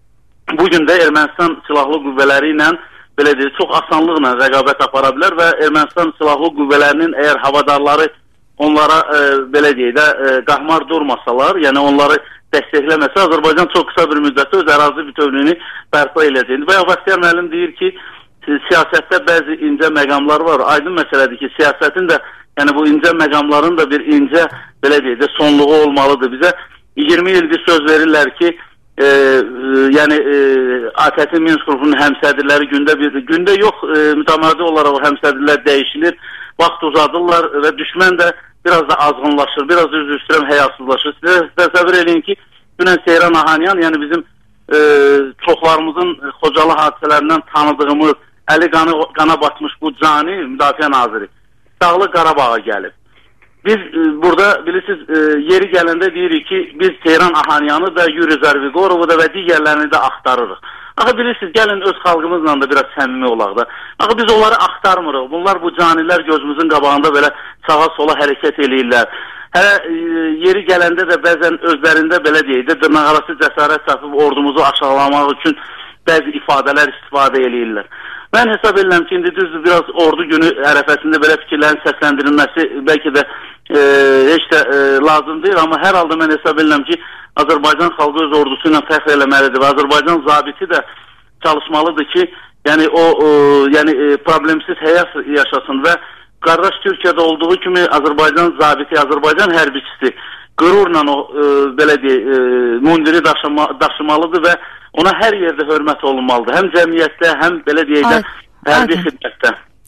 [SPEAKER 5] bugün də Ermənistan silahlı qüvvələri ilə belə deyil, çox asanlıqla rəqabət apara bilər və Ermənistan silahlı qüvvələrinin əgər havadarları onlara e, belə deyək də e, qahmar durmasalar, yəni onları dəstəkləməsə, Azərbaycan çox qısa bir müddətdə öz ərazi bütövlüyünü bərpa eləyəcək. Və Bəxtiyar müəllim deyir ki, siyasətdə bəzi incə məqamlar var. Aydın məsələdir ki, siyasətin də, yəni bu incə məqamların da bir incə, belə deyək də, sonluğu olmalıdır. Bizə iyirmi ildir söz verirlər ki, e, e, yəni e, A T T Minsk qrupunun həmsədirləri gündə bir, gündə yox, e, mütəmadi olaraq o həmsədirlər dəyişilir, vaxt uzadırlar və düşmən də biraz da azğınlaşır, biraz da üzr istəyirəm, həyasızlaşır. Sizə təsəvvür edin ki, dünən Seyran Ahanyan, yəni bizim e, çoxlarımızın Xocalı hadisələrindən tanıdığımız, əli qanı, qana batmış bu cani müdafiə naziri Dağlı Qarabağa gəlib. Biz e, burada bilirsiniz, e, yeri gələndə deyirik ki, biz Seyran Ahanyanı da, Yuri Zarvigorovu da və digərlərini də axtarırıq. Axı bilirsiniz, gəlin öz xalqımızla da biraz səmimi olaq da. Axı biz onları axtarmırıq. Bunlar bu canilər gözümüzün qabağında belə sağa sola hərəkət eləyirlər. Hələ e, yeri gələndə də bəzən özlərində belə deyək də dırnaqarası cəsarət tapıb ordumuzu aşağılamaq üçün bəzi ifadələr istifadə eləyirlər. Mən hesab edirəm ki, indi düzdür, biraz ordu günü ərəfəsində belə fikirlərin səsləndirilməsi bəlkə də e, heç də e, lazım deyil, amma hər halda mən hesab edirəm ki, Azərbaycan xalqı öz ordusu ilə fəxr eləməlidir və Azərbaycan zabiti də çalışmalıdır ki, yəni o, o yəni e, problemsiz həyat yaşasın və qardaş Türkiyədə olduğu kimi Azərbaycan zabiti, Azərbaycan hərbiçisi qürurla o e, belə deyək, e, mundiri daşıma, daşımalıdır və ona hər yerdə hörmət olunmalıdır. Həm cəmiyyətdə, həm belə deyək də hərbi xidmətdə.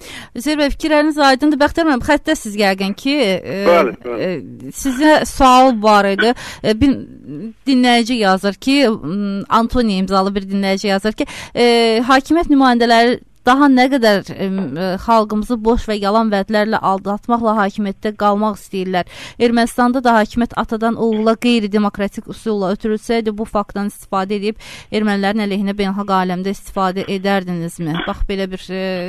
[SPEAKER 1] Üzeyir bəy, fikirləriniz aydındır. Bəxtiyar müəllim, xəttəsiz yəqin ki, e,
[SPEAKER 4] bəli, bəli.
[SPEAKER 1] E, sizə sual var idi. E, bir dinləyici yazır ki, Antoni imzalı bir dinləyici yazır ki, e, hakimiyyət nümayəndələri daha nə qədər e, xalqımızı boş və yalan vədlərlə aldatmaqla hakimiyyətdə qalmaq istəyirlər. Ermənistanda da hakimiyyət atadan oğula qeyri-demokratik üsulla ötürülsəydi, bu faktdan istifadə edib ermənilərin əleyhinə beynəlxalq aləmdə istifadə edərdinizmi? Bax, belə bir...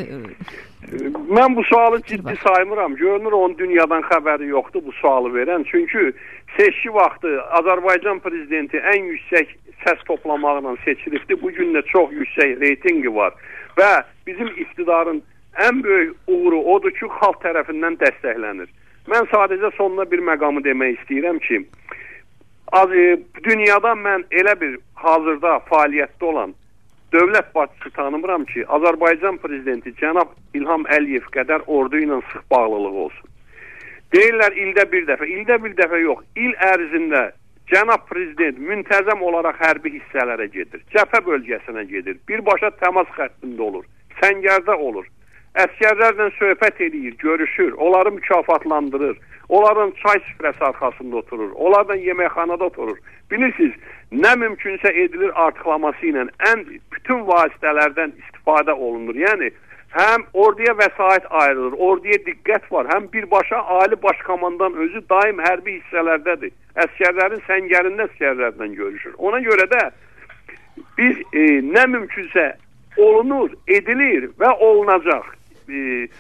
[SPEAKER 1] E,
[SPEAKER 4] Mən bu sualı ciddi saymıram. Görünür, onun dünyadan xəbəri yoxdur bu sualı verən. Çünki seçki vaxtı Azərbaycan prezidenti ən yüksək səs toplamaqla seçilibdir. Bu gün də çox yüksək reytingi var. Və bizim iktidarın ən böyük uğuru odur ki, xalq tərəfindən dəstəklənir. Mən sadəcə sonuna bir məqamı demək istəyirəm ki, az, e, dünyada mən elə bir hazırda fəaliyyətdə olan dövlət başçısı tanımıram ki, Azərbaycan prezidenti cənab İlham Əliyev qədər ordu ilə sıx bağlılığı olsun. Deyirlər ildə bir dəfə, ildə bir dəfə yox, il ərzində cənab prezident müntəzəm olaraq hərbi hissələrə gedir, cəbhə bölgəsinə gedir, birbaşa təmas xəttində olur, səngərdə olur, əskərlərlə söhbət edir, görüşür, onları mükafatlandırır, onların çay süfrəsi arxasında oturur, onlarla yeməkxanada oturur. Bilirsiniz, nə mümkünsə edilir artıqlaması ilə ən bütün vasitələrdən istifadə olunur. Yəni, həm orduya vəsait ayrılır, orduya diqqət var, həm birbaşa ali başkomandan özü daim hərbi hissələrdədir. Əskərlərin səngərində əskərlərlə görüşür. Ona görə də biz e, nə mümkünsə olunur, edilir və olunacaq. E,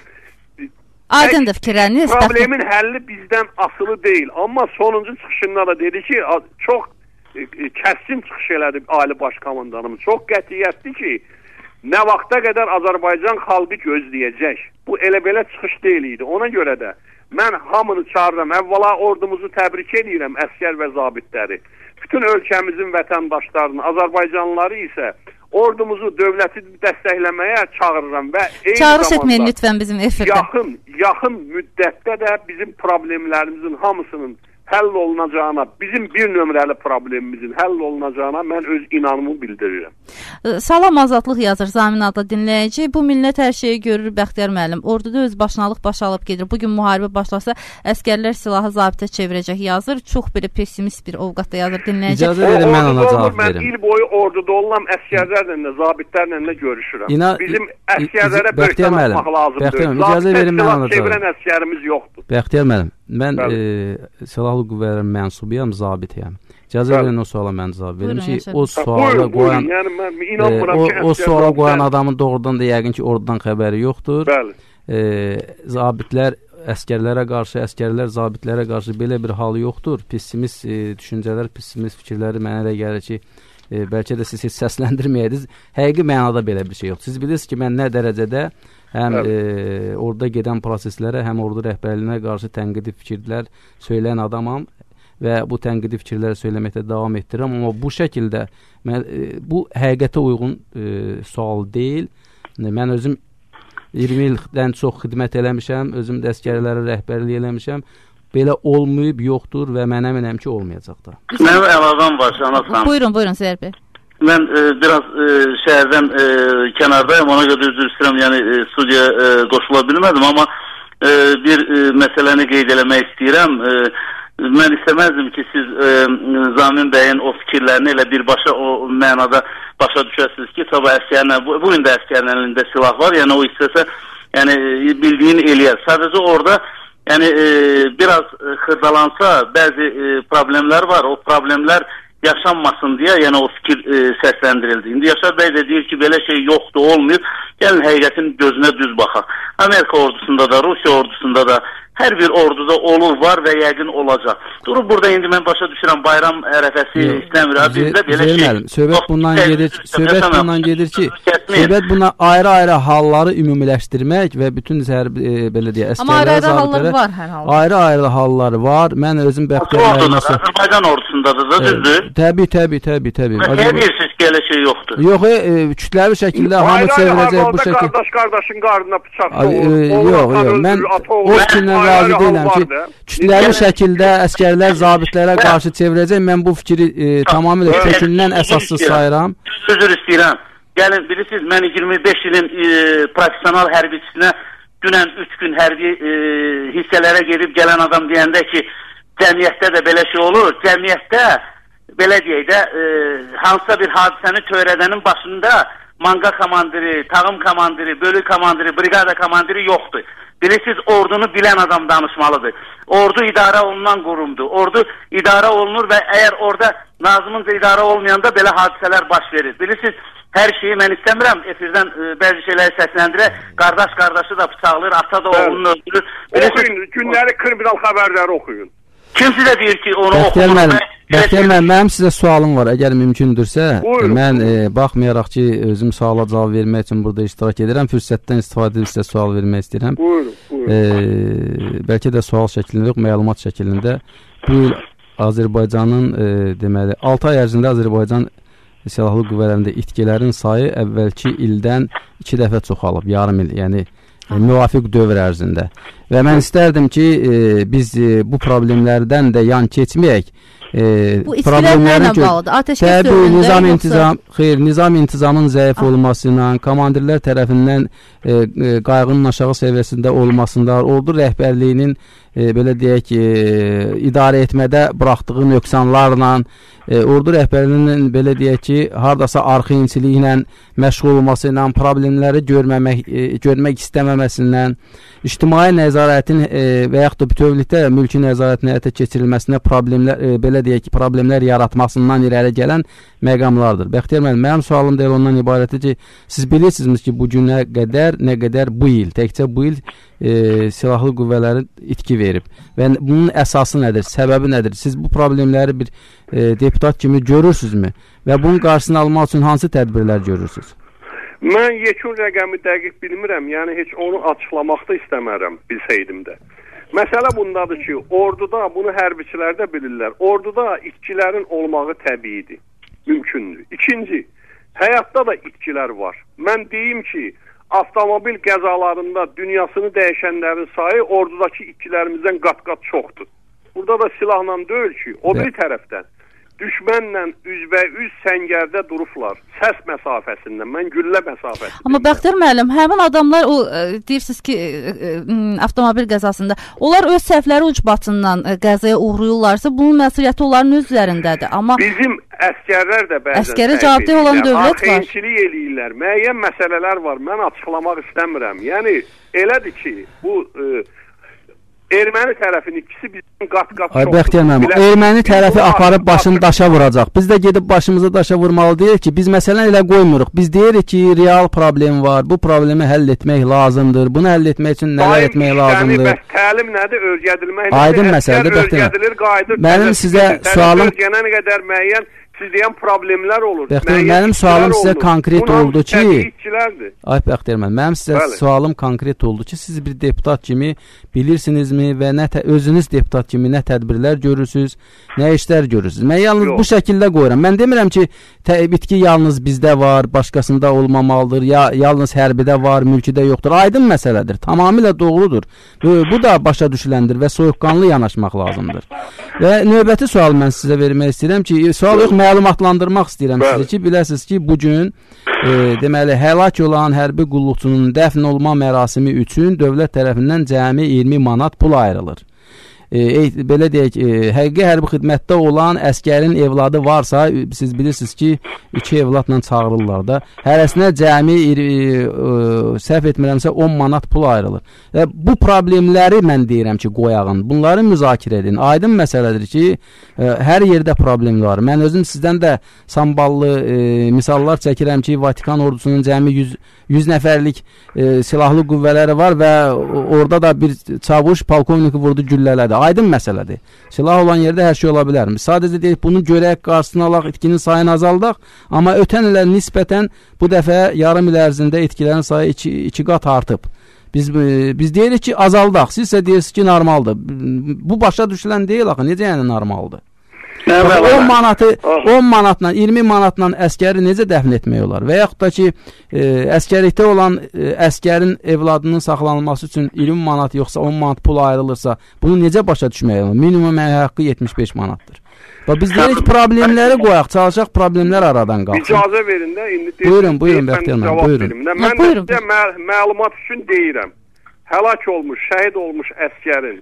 [SPEAKER 1] Aydındır fikirləriniz.
[SPEAKER 4] Problemin həlli bizdən asılı deyil. Amma sonuncu çıxışında da dedi ki, çox e, kəskin çıxış elədi ali başkomandanımız. Çox qətiyyətli ki, nə vaxta qədər Azərbaycan xalqı gözləyəcək. Bu elə belə çıxış deyil idi. Ona görə də mən hamını çağırıram. Əvvəla ordumuzu təbrik edirəm, əskər və zabitləri. Bütün ölkəmizin vətəndaşlarını, Azərbaycanlıları isə ordumuzu, dövləti dəstəkləməyə çağırıram və eyni
[SPEAKER 1] Çağırış
[SPEAKER 4] zamanda
[SPEAKER 1] etməyin lütfən bizim efirdə.
[SPEAKER 4] Yaxın, yaxın müddətdə də bizim problemlərimizin hamısının həll olunacağına, bizim bir nömrəli problemimizin həll olunacağına mən öz inanımı bildirirəm.
[SPEAKER 1] Salam Azadlıq yazır Zamin adlı dinləyici. Bu millət hər şeyi görür Bəxtiyar müəllim. Orduda öz başınalıq başa alıb gedir. Bugün müharibə başlasa əskərlər silahı zabitə çevirəcək yazır. Çox belə pessimist bir ovqatda yazır dinləyici.
[SPEAKER 2] İcazə verin, mən ona cavab verim.
[SPEAKER 4] Mən il boyu orduda olan əskərlərlə də, zabitlərlə də görüşürəm. İna, bizim əskərlərə böhtən atmaq lazımdır.
[SPEAKER 2] İcazə verin, mən ona cavab
[SPEAKER 4] çevirən əskərimiz yoxdur.
[SPEAKER 2] Bəxtiyar müəllim, mən e, silahlı qüvvələrin mənsubuyam, zabitiyəm. İcazə verin o suala mən cavab verim ki, o suala qoyan
[SPEAKER 4] yəni mən
[SPEAKER 2] e, o, o suala qoyan adamın doğrudan da yəqin ki, ordudan xəbəri yoxdur.
[SPEAKER 4] Bəli.
[SPEAKER 2] E, zabitlər əskərlərə qarşı, əskərlər zabitlərə qarşı belə bir halı yoxdur. Pessimist e, düşüncələr, pessimist fikirləri mənə də gəlir ki, e, bəlkə də siz heç səsləndirməyədiniz. Həqiqi mənada belə bir şey yoxdur. Siz bilirsiniz ki, mən nə dərəcədə həm e, orada gedən proseslərə, həm ordu rəhbərliyinə qarşı tənqidi fikirlər söyləyən adamam və bu tənqidi fikirləri söyləməkdə davam etdirirəm. Amma bu şəkildə mən, e, bu həqiqətə uyğun e, sual deyil. Mən özüm iyirmi ildən çox xidmət eləmişəm, özüm də əskərlərə rəhbərlik eləmişəm. Belə olmayıb, yoxdur və mən əminəm ki, olmayacaq da.
[SPEAKER 5] Mənim əlavəm var, Şanaslan.
[SPEAKER 1] Buyurun, buyurun Zəhər bəy.
[SPEAKER 5] Mən e, biraz e, şəhərdən e, kənardayım, ona görə üzr istəyirəm, yəni e, studiyaya e, qoşula bilmədim, amma e, bir e, məsələni qeyd eləmək istəyirəm. E, mən istəməzdim ki, siz e, Zamin bəyin o fikirlərini elə birbaşa o mənada başa düşəsiniz ki, sabah əskərinə, bu, bugün də əskərin əlində silah var, yəni o istəsə, yəni bildiyini eləyər. Sadəcə orada yəni e, biraz xırdalansa bəzi e, problemlər var, o problemlər yaşanmasın deyə, yəni o fikir e, səsləndirildi. İndi Yaşar bəy də deyir ki, belə şey yoxdur, olmuyor. Gəlin həqiqətin gözünə düz baxaq. Amerika ordusunda da, Rusiya ordusunda da, hər bir orduda olur, var və yəqin olacaq. Durub burada indi mən başa düşürəm, bayram ərəfəsi istəmir. Bizdə belə şey.
[SPEAKER 2] Söhbət bundan gedir, söhbət bundan gedir ki, söhbət buna ayrı-ayrı halları ümumiləşdirmək və bütün zər e, belə deyə əskərlərə zabitlərə
[SPEAKER 1] var hər halda.
[SPEAKER 2] Ayrı-ayrı halları var. Mən özüm Bəxtiyar
[SPEAKER 5] Azərbaycan ordusundadır da, düzdür?
[SPEAKER 2] Təbii, təbii, təbii, təbii.
[SPEAKER 5] Nə deyirsiniz ki, elə şey yoxdur?
[SPEAKER 2] Yox, e, kütləvi şəkildə hamı çevirəcək bu şəkildə.
[SPEAKER 4] Qardaş qardaşın qarnına bıçaq
[SPEAKER 2] olur. Yox, yox, mən o fikirlə razı deyiləm ki, kütləvi şəkildə əskərlər zabitlərə qarşı çevirəcək. Mən bu fikri e, tamamilə kökündən əsassız sayıram.
[SPEAKER 5] Üzr istəyirəm. Gəlin, bilirsiniz, mən iyirmi beş ilin e, profesional hərbiçisinə dünən üç gün hərbi e, hissələrə gedib gələn adam deyəndə ki, cəmiyyətdə də belə şey olur. Cəmiyyətdə, belə deyək də, e, hansısa bir hadisəni törədənin başında manqa komandiri, tağım komandiri, bölük komandiri, brigada komandiri yoxdur. Bilirsiniz, ordunu bilən adam danışmalıdır. Ordu idarə olunan qurumdur. Ordu idarə olunur və əgər orada lazımınca idarə olmayanda belə hadisələr baş verir. Bilirsiniz, hər şeyi mən istəmirəm, efirdən e, bəzi şeyləri səsləndirə, qardaş qardaşı da bıçaqlayır, ata da oğlunu öldürür.
[SPEAKER 4] Oxuyun, günləri kriminal xəbərləri oxuyun.
[SPEAKER 5] Kim sizə deyir ki, onu
[SPEAKER 2] Bəxtiyar
[SPEAKER 5] oxuyun?
[SPEAKER 2] müəllim, Bəxtiyar müəllim, mənim sizə sualım var, əgər mümkündürsə.
[SPEAKER 4] Buyurun.
[SPEAKER 2] Mən e, baxmayaraq ki, özüm suala cavab vermək üçün burada iştirak edirəm, fürsətdən istifadə edib sizə sual vermək istəyirəm.
[SPEAKER 4] Buyurun, buyurun.
[SPEAKER 2] E, bəlkə də sual şəklində yox, məlumat şəklində. Bu il Azərbaycanın, e, deməli, altı ay ərzində Azərbaycan Silahlı Qüvvələrində itkilərin sayı əvvəlki ildən iki dəfə çoxalıb, yarım il, yəni e, müvafiq dövr ərzində. Və mən istərdim ki, e, biz e, bu problemlərdən də yan keçməyək. E,
[SPEAKER 1] bu problemlərlə bağlıdır. Atəşkəs dövründə
[SPEAKER 2] nizam
[SPEAKER 1] yoxsa...
[SPEAKER 2] intizam, xeyr, nizam intizamın zəif ah. olmasıyla, komandirlər tərəfindən e, e, qayğının aşağı səviyyəsində olmasında, ordu rəhbərliyinin e, belə deyək, e, idarə etmədə buraxdığı nöqsanlarla, e, ordu rəhbərliyinin belə deyək ki, hardasa arxayınçılıqla məşğul olması ilə, problemləri görməmək, e, görmək istəməməsindən, ictimai nəzarətin e, və yaxud da bütövlükdə mülki nəzarətin həyata keçirilməsinə problemlər, e, belə deyək ki, problemlər yaratmasından irəli gələn məqamlardır. Bəxtiyar müəllim, mənim sualım da ondan ibarətdir ki, siz bilirsiniz ki, bu günə qədər, nə qədər bu il, təkcə bu il e, silahlı qüvvələri itki verib. Və bunun əsası nədir, səbəbi nədir? Siz bu problemləri bir e, deputat kimi görürsünüzmü? Və bunun qarşısını almaq üçün hansı tədbirlər görürsünüz?
[SPEAKER 4] Mən yekun rəqəmi dəqiq bilmirəm, yəni heç onu açıqlamaq da istəmərəm, bilsəydim də. Məsələ bundadır ki, orduda, bunu hərbiçilər də bilirlər, orduda itkilərin olmağı təbiidir, mümkündür. İkinci, həyatda da itkilər var. Mən deyim ki, avtomobil qəzalarında dünyasını dəyişənlərin sayı ordudakı itkilərimizdən qat-qat çoxdur. Burada da silahla deyil ki, o bir tərəfdən düşmənlə üzbə-üz səngərdə durublar. Səs məsafəsindən, mən güllə məsafəsindən.
[SPEAKER 1] Amma Bəxtiyar müəllim, həmin adamlar o e, deyirsiniz ki, e, e, avtomobil qəzasında, onlar öz səhvləri ucbatından e, qəzaya uğrayırlarsa, bunun məsuliyyəti onların öz üzərindədir. Amma
[SPEAKER 4] bizim əskərlər də bəzən
[SPEAKER 1] əskərə cavabdeh olan dövlət var.
[SPEAKER 4] Arxayınçılıq eləyirlər. Müəyyən məsələlər var. Mən açıqlamaq istəmirəm. Yəni elədir ki, bu e, erməni tərəfinin ikisi bizim qat-qat
[SPEAKER 2] çoxdur. Ay Bəxtiyar müəllim, erməni tərəfi aparıb başını daşa vuracaq. Biz də gedib başımızı daşa vurmalı deyil ki, biz məsələn elə qoymuruq. Biz deyirik ki, real problem var. Bu problemi həll etmək lazımdır. Bunu həll etmək üçün nələr etmək lazımdır?
[SPEAKER 4] Yəni təlim nədir? Öyrədilmək nədir?
[SPEAKER 2] Aydın məsələdir,
[SPEAKER 4] Bəxtiyar müəllim.
[SPEAKER 2] Mənim sizə sualım
[SPEAKER 4] öyrənən qədər müəyyən siz deyən problemlər olur.
[SPEAKER 2] Bəxtiyar, mənim sualım sizə olur. konkret
[SPEAKER 4] Bunun
[SPEAKER 2] oldu ki,
[SPEAKER 4] ay
[SPEAKER 2] Bəxtiyar müəllim, mənim sizə Bəli. sualım konkret oldu ki, siz bir deputat kimi bilirsinizmi və nə özünüz deputat kimi nə tədbirlər görürsünüz, nə işlər görürsünüz? Mən yalnız Yox. bu şəkildə qoyuram. Mən demirəm ki, bitki yalnız bizdə var, başqasında olmamalıdır, ya yalnız hərbidə var, mülkidə yoxdur. Aydın məsələdir, tamamilə doğrudur. Bu da başa düşüləndir və soyuqqanlı yanaşmaq lazımdır. Və növbəti sual mən sizə vermək istəyirəm ki, sual yox, məlumatlandırmaq istəyirəm Bəli. sizi ki, biləsiniz ki, bugün e, deməli, həlak olan hərbi qulluqçunun dəfn olma mərasimi üçün dövlət tərəfindən cəmi iyirmi manat pul ayrılır. E, belə deyək, e, həqiqi hərbi xidmətdə olan əskərin evladı varsa, siz bilirsiniz ki, iki evladla çağırırlar da, hərəsinə cəmi e, e, səhv etmirəmsə on manat pul ayrılır. E, bu problemləri mən deyirəm ki, qoyağın, bunları müzakirə edin. Aydın məsələdir ki, e, hər yerdə problem var. Mən özüm sizdən də samballı e, misallar çəkirəm ki, Vatikan ordusunun cəmi yüz nəfərlik e, silahlı qüvvələri var və orada da bir çavuş polkovniki vurdu, güllələdi. Aydın məsələdir. Silah olan yerdə hər şey ola bilər. Sadəcə deyək, bunu görək, qarşısını alaq, itkinin sayını azaldaq, amma ötən ilə nisbətən bu dəfə yarım il ərzində itkilərin sayı iki, iki qat artıb. Biz, biz deyirik ki, azaldaq, siz isə deyirsiniz ki, normaldır. Bu başa düşülən deyil axı, necə yəni normaldır? on manatı on manatla, iyirmi manatla əskəri necə dəfn etmək olar? Və yaxud da ki, e, əskərlikdə olan e, əskərin evladının saxlanılması üçün iyirmi manat yoxsa on manat pul ayrılırsa, bunu necə başa düşmək olar? Minimum haqqı yetmiş beş manatdır. Və biz deyirik problemləri qoyaq, çalışaq problemlər aradan qalsın.
[SPEAKER 4] İcazə verin də, indi
[SPEAKER 2] buyurun, buyurun Bəxtiyar müəllim, buyurun.
[SPEAKER 4] Mən də sizə məlumat üçün deyirəm. həlak olmuş, şəhid olmuş əskərin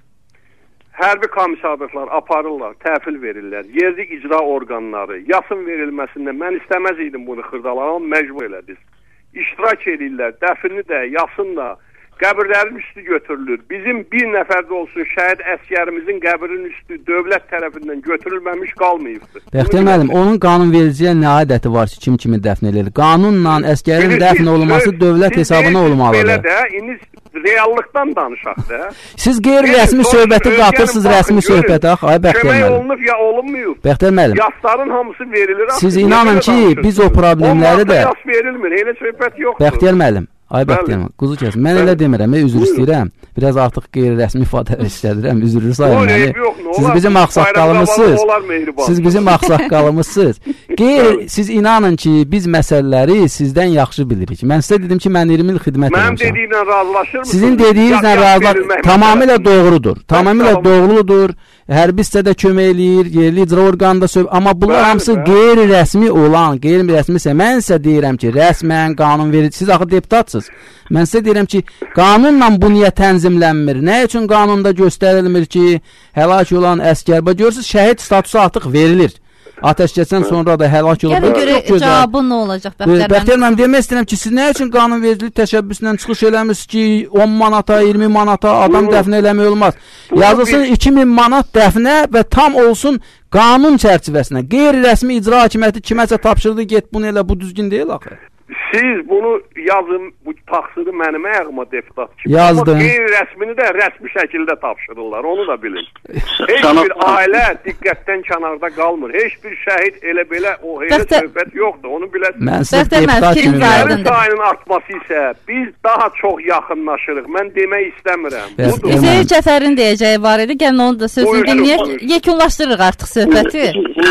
[SPEAKER 4] hərbi komissarlıqlar aparırlar, təhvil verirlər. Yerli icra orqanları yasın verilməsində mən istəməz idim bunu xırdalama, məcbur elədiniz. İştirak edirlər, dəfini də, yasın da, qəbirlərin üstü götürülür. Bizim bir nəfər də olsun şəhid əskərimizin qəbrinin üstü dövlət tərəfindən götürülməmiş qalmayıbdır.
[SPEAKER 2] Bəxtiyar müəllim, onun qanunvericiliyə nə adəti var ki, kim kimi dəfn edilir? Qanunla əskərin dəfn olunması dövlət hesabına olmalıdır.
[SPEAKER 4] Belə də, indi reallıqdan danışaq da.
[SPEAKER 2] Siz qeyri-rəsmi söhbəti qatırsınız rəsmi söhbətə, ay Bəxtiyar müəllim.
[SPEAKER 4] Kömək olunub ya olunmayıb.
[SPEAKER 2] Bəxtiyar müəllim.
[SPEAKER 4] Yasların hamısı verilir.
[SPEAKER 2] Siz inanın ki, biz o problemləri də...
[SPEAKER 4] Yas verilmir, elə söhbət yoxdur.
[SPEAKER 2] Bəxtiyar müəllim. Ay Bəxtiyar müəllim, quzu kəsin. Mən elə demirəm, üzr istəyirəm. Biraz artıq qeyri-rəsmi ifadələr işlədirəm, üzr sayın məni. Siz bizim ağsaqqalımızsınız. Siz bizim ağsaqqalımızsınız. Qeyri, siz inanın ki, biz məsələləri sizdən yaxşı bilirik. Mən sizə dedim ki, mən iyirmi il xidmət etmişəm.
[SPEAKER 4] Mənim dediyimlə razılaşırmısınız?
[SPEAKER 2] Sizin dediyinizlə razılaşır. Tamamilə doğrudur. Tamamilə doğruludur. Hərbi hissədə kömək eləyir, yerli icra orqanında söhbət. Amma bunlar hamısı qeyri-rəsmi olan, qeyri-rəsmi isə mən sizə deyirəm ki, rəsmən qanunverici, siz axı deputatsınız. Mən sizə deyirəm ki, qanunla bu niyə tənzimlənmir? Nə üçün qanunda göstərilmir ki, həlak olan əskər, görürsünüz, şəhid statusu artıq verilir. Ateşkəsdən sonra da həlak olub.
[SPEAKER 1] Gəlin görə cavabı nə olacaq Bəxtiyar müəllim?
[SPEAKER 2] Bəxtiyar müəllim, demək istəyirəm ki, siz nə üçün qanunvericilik təşəbbüsündən çıxış eləmişsiniz ki, on manata, iyirmi manata adam dəfn eləmək olmaz. Yazılsın iki min manat dəfnə və tam olsun qanun çərçivəsinə. Qeyri-rəsmi icra hakimiyyəti kiməsə tapşırdı, get bunu elə, bu düzgün deyil axı.
[SPEAKER 4] Siz bunu yazın, bu taksiri mənim ayağıma deputat kimi.
[SPEAKER 2] Yazdım.
[SPEAKER 4] Amma qeyri-rəsmini də rəsmi şəkildə tapşırırlar, onu da bilin. Heç bir ailə diqqətdən kənarda qalmır. Heç bir şəhid elə belə o elə söhbət yoxdur, onu biləsiniz.
[SPEAKER 2] Mən sizə deputat kimi
[SPEAKER 4] verdim. Sayının artması isə biz daha çox yaxınlaşırıq. Mən demək istəmirəm.
[SPEAKER 1] Üzeyir Cəfərin deyəcəyi var idi, gəlin onu da sözünü dinləyək. Yekunlaşdırırıq artıq söhbəti.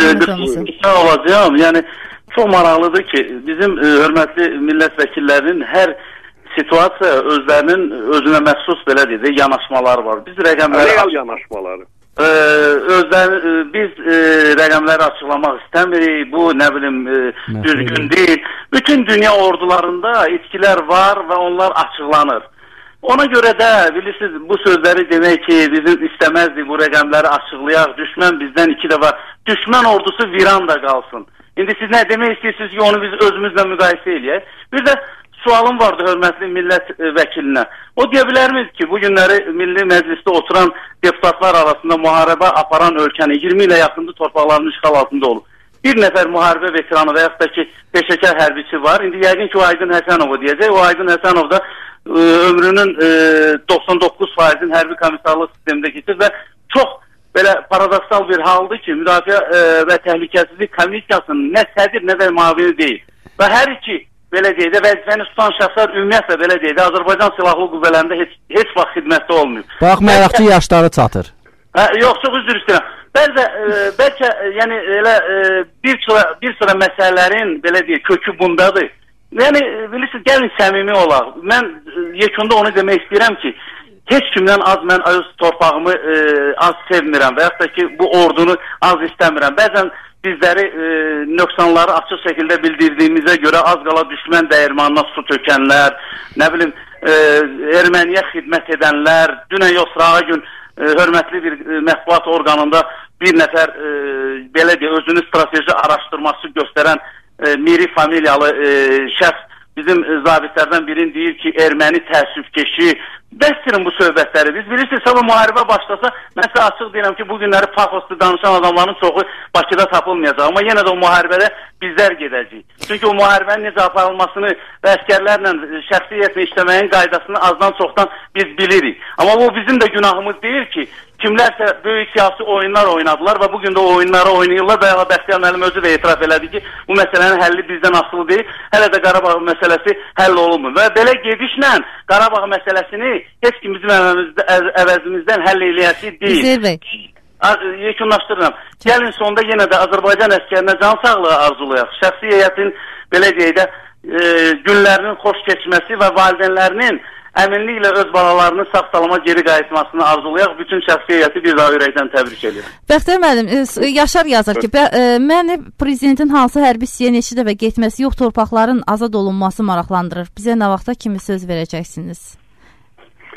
[SPEAKER 5] Sağ olacağım, yəni çox maraqlıdır ki, bizim e, hörmətli millət vəkillərinin hər situasiya özlərinin özünə məxsus belə deyək, yanaşmaları var. Biz rəqəmləri
[SPEAKER 4] real yanaşmaları.
[SPEAKER 5] E, özləri e, biz e, rəqəmləri açıqlamaq istəmirik. Bu nə bilim e, düzgün deyil. Bütün dünya ordularında itkilər var və onlar açıqlanır. Ona görə də bilirsiniz bu sözləri demək ki, bizim istəməzdik bu rəqəmləri açıqlayaq. Düşmən bizdən iki dəfə, düşmən ordusu viranda qalsın. İndi siz nə demək istəyirsiniz ki, onu biz özümüzlə müqayisə eləyək. Bir də sualım vardı hörmətli millət e, vəkilinə. O deyə bilərmiz ki, bu günləri Milli Məclisdə oturan deputatlar arasında müharibə aparan ölkənin iyirmi ilə yaxındır torpaqlarının işğal altında olub. Bir nəfər müharibə veteranı və yaxud da ki, peşəkar hərbiçi var. İndi yəqin ki, o Aydın Həsənov deyəcək. O Aydın Həsənov da e, ömrünün e, doxsan doqquz faizini hərbi komissarlıq sistemində keçir və çox belə paradoksal bir haldır ki, Müdafiə e, və Təhlükəsizlik Komissiyasının nə sədir, nə də mavini deyil. Və hər iki, belə deyək də, vəzifəni tutan şəxslər ümumiyyətlə, belə deyək də, Azərbaycan Silahlı Qüvvələrində heç, heç vaxt xidmətdə olmuyor.
[SPEAKER 2] Baxmayaraq ki, yaşları çatır.
[SPEAKER 5] Hə, yox, çox üzr istəyirəm. Bəlkə, e, bəlkə yəni, elə e, bir, sıra, bir sıra məsələlərin, belə deyək, kökü bundadır. Yəni, bilirsiniz, gəlin səmimi olaq. Mən e, yekunda onu demək istəyirəm ki, heç kimdən az mən öz torpağımı e, az sevmirəm və yaxud da ki, bu ordunu az istəmirəm. Bəzən bizləri e, nöqsanları açıq şəkildə bildirdiyimizə görə az qala düşmən dəyirmanına su tökənlər, nə bilim, e, erməniyə xidmət edənlər, dünən yox, sırağa gün e, hörmətli bir e, mətbuat orqanında bir nəfər e, belə deyə özünü strateji araşdırması göstərən e, Miri familyalı e, şəxs bizim e, zabitlərdən birini deyir ki, erməni təəssüfkeşi. Bəstirin bu söhbətləri. Biz bilirsiniz, sabah müharibə başlasa, mən sizə açıq deyirəm ki, bu günləri pafoslu danışan adamların çoxu Bakıda tapılmayacaq. Amma yenə də o müharibədə bizlər gedəcəyik. Çünki o müharibənin necə aparılmasını və əskərlərlə şəxsiyyətlə işləməyin qaydasını azdan çoxdan biz bilirik. Amma bu bizim də günahımız deyil ki, kimlərsə böyük siyasi oyunlar oynadılar və bugün də o oyunları oynayırlar və ya Bəxtiyar müəllim özü də etiraf elədi ki, bu məsələnin həlli bizdən asılı deyil. Hələ də Qarabağ məsələsi həll olunmur. Və belə gedişlə Qarabağ məsələsini heç kim bizim əvəzimizdən həll eləyəsi deyil.
[SPEAKER 1] Üzeyir bəy.
[SPEAKER 5] Yekunlaşdırıram. Gəlin sonda yenə də Azərbaycan əskərinə can sağlığı arzulayaq. Şəxsi heyətin, belə deyək də, e, günlərinin xoş keçməsi və valideynlərinin əminliklə öz balalarının sağ-salama geri qayıtmasını arzulayaq. Bütün şəxsi heyəti bir daha ürəkdən təbrik edirəm.
[SPEAKER 1] Bəxtiyar müəllim, Yaşar yazır ki, məni prezidentin hansı hərbi hissəyə neçə dəfə getməsi yox, torpaqların azad olunması maraqlandırır. Bizə nə vaxta kimi söz verəcəksiniz?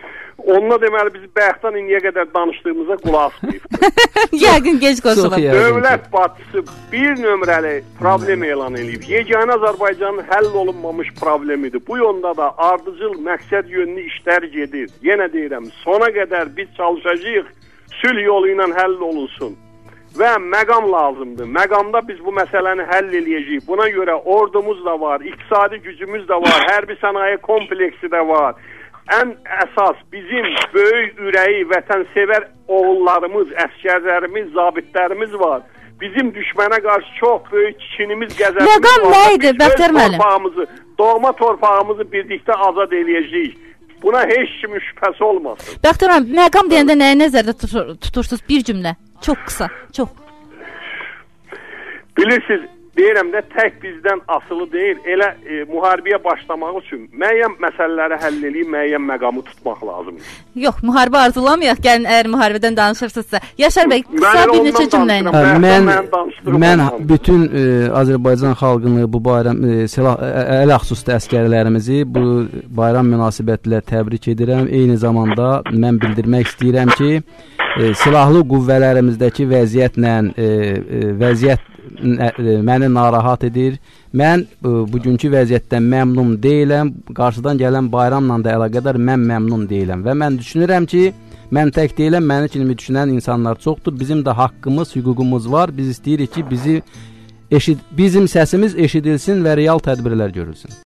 [SPEAKER 4] Onunla deməli biz bayaqdan indiyə qədər danışdığımıza qulaq asmayıb.
[SPEAKER 1] Yəqin gec qoşulub.
[SPEAKER 4] Dövlət başçısı bir nömrəli problem elan edib. Yeganə Azərbaycanın həll olunmamış problemidir. Bu yolda da ardıcıl məqsəd yönlü işlər gedir. Yenə deyirəm, sona qədər biz çalışacağıq, sülh yolu ilə həll olunsun. Və məqam lazımdır. Məqamda biz bu məsələni həll eləyəcəyik. Buna görə ordumuz da var, iqtisadi gücümüz də var, hərbi sənaye kompleksi də var. Ən əsas bizim böyük ürəyi, vətənsevər oğullarımız, əskərlərimiz, zabitlərimiz var. Bizim düşmənə qarşı çox böyük kinimiz, qəzəbimiz var.
[SPEAKER 1] Məqam nə idi, Bəxtiyar müəllim?
[SPEAKER 4] Torpağımızı, doğma torpağımızı birlikdə azad eləyəcəyik. Buna heç kimin şübhəsi olmasın.
[SPEAKER 1] Bəxtiyar müəllim, məqam deyəndə nəyi nəzərdə tutur, tutursunuz? Bir cümlə. Çox qısa, çox.
[SPEAKER 4] Bilirsiniz, deyirəm də tək bizdən asılı deyil. Elə e, müharibəyə başlamaq üçün müəyyən məsələləri həll edib, müəyyən məqamı tutmaq lazımdır.
[SPEAKER 1] Yox, müharibə arzulamayaq. Gəlin, əgər müharibədən danışırsınızsa. Yaşar bəy, qısa bir neçə cümlə ilə.
[SPEAKER 2] Mən, mən bütün e, Azərbaycan xalqını bu bayram e, silah əl-xüsusda əskərlərimizi bu bayram münasibətilə təbrik edirəm. Eyni zamanda mən bildirmək istəyirəm ki, e, silahlı qüvvələrimizdəki vəziyyətlə e, e, vəziyyət məni narahat edir. Mən e, bugünkü vəziyyətdən məmnun deyiləm. Qarşıdan gələn bayramla da əlaqədar mən məmnun deyiləm və mən düşünürəm ki, mən tək deyiləm, məni kimi düşünən insanlar çoxdur. Bizim də haqqımız, hüququmuz var. Biz istəyirik ki, bizi eşid bizim səsimiz eşidilsin və real tədbirlər görülsün.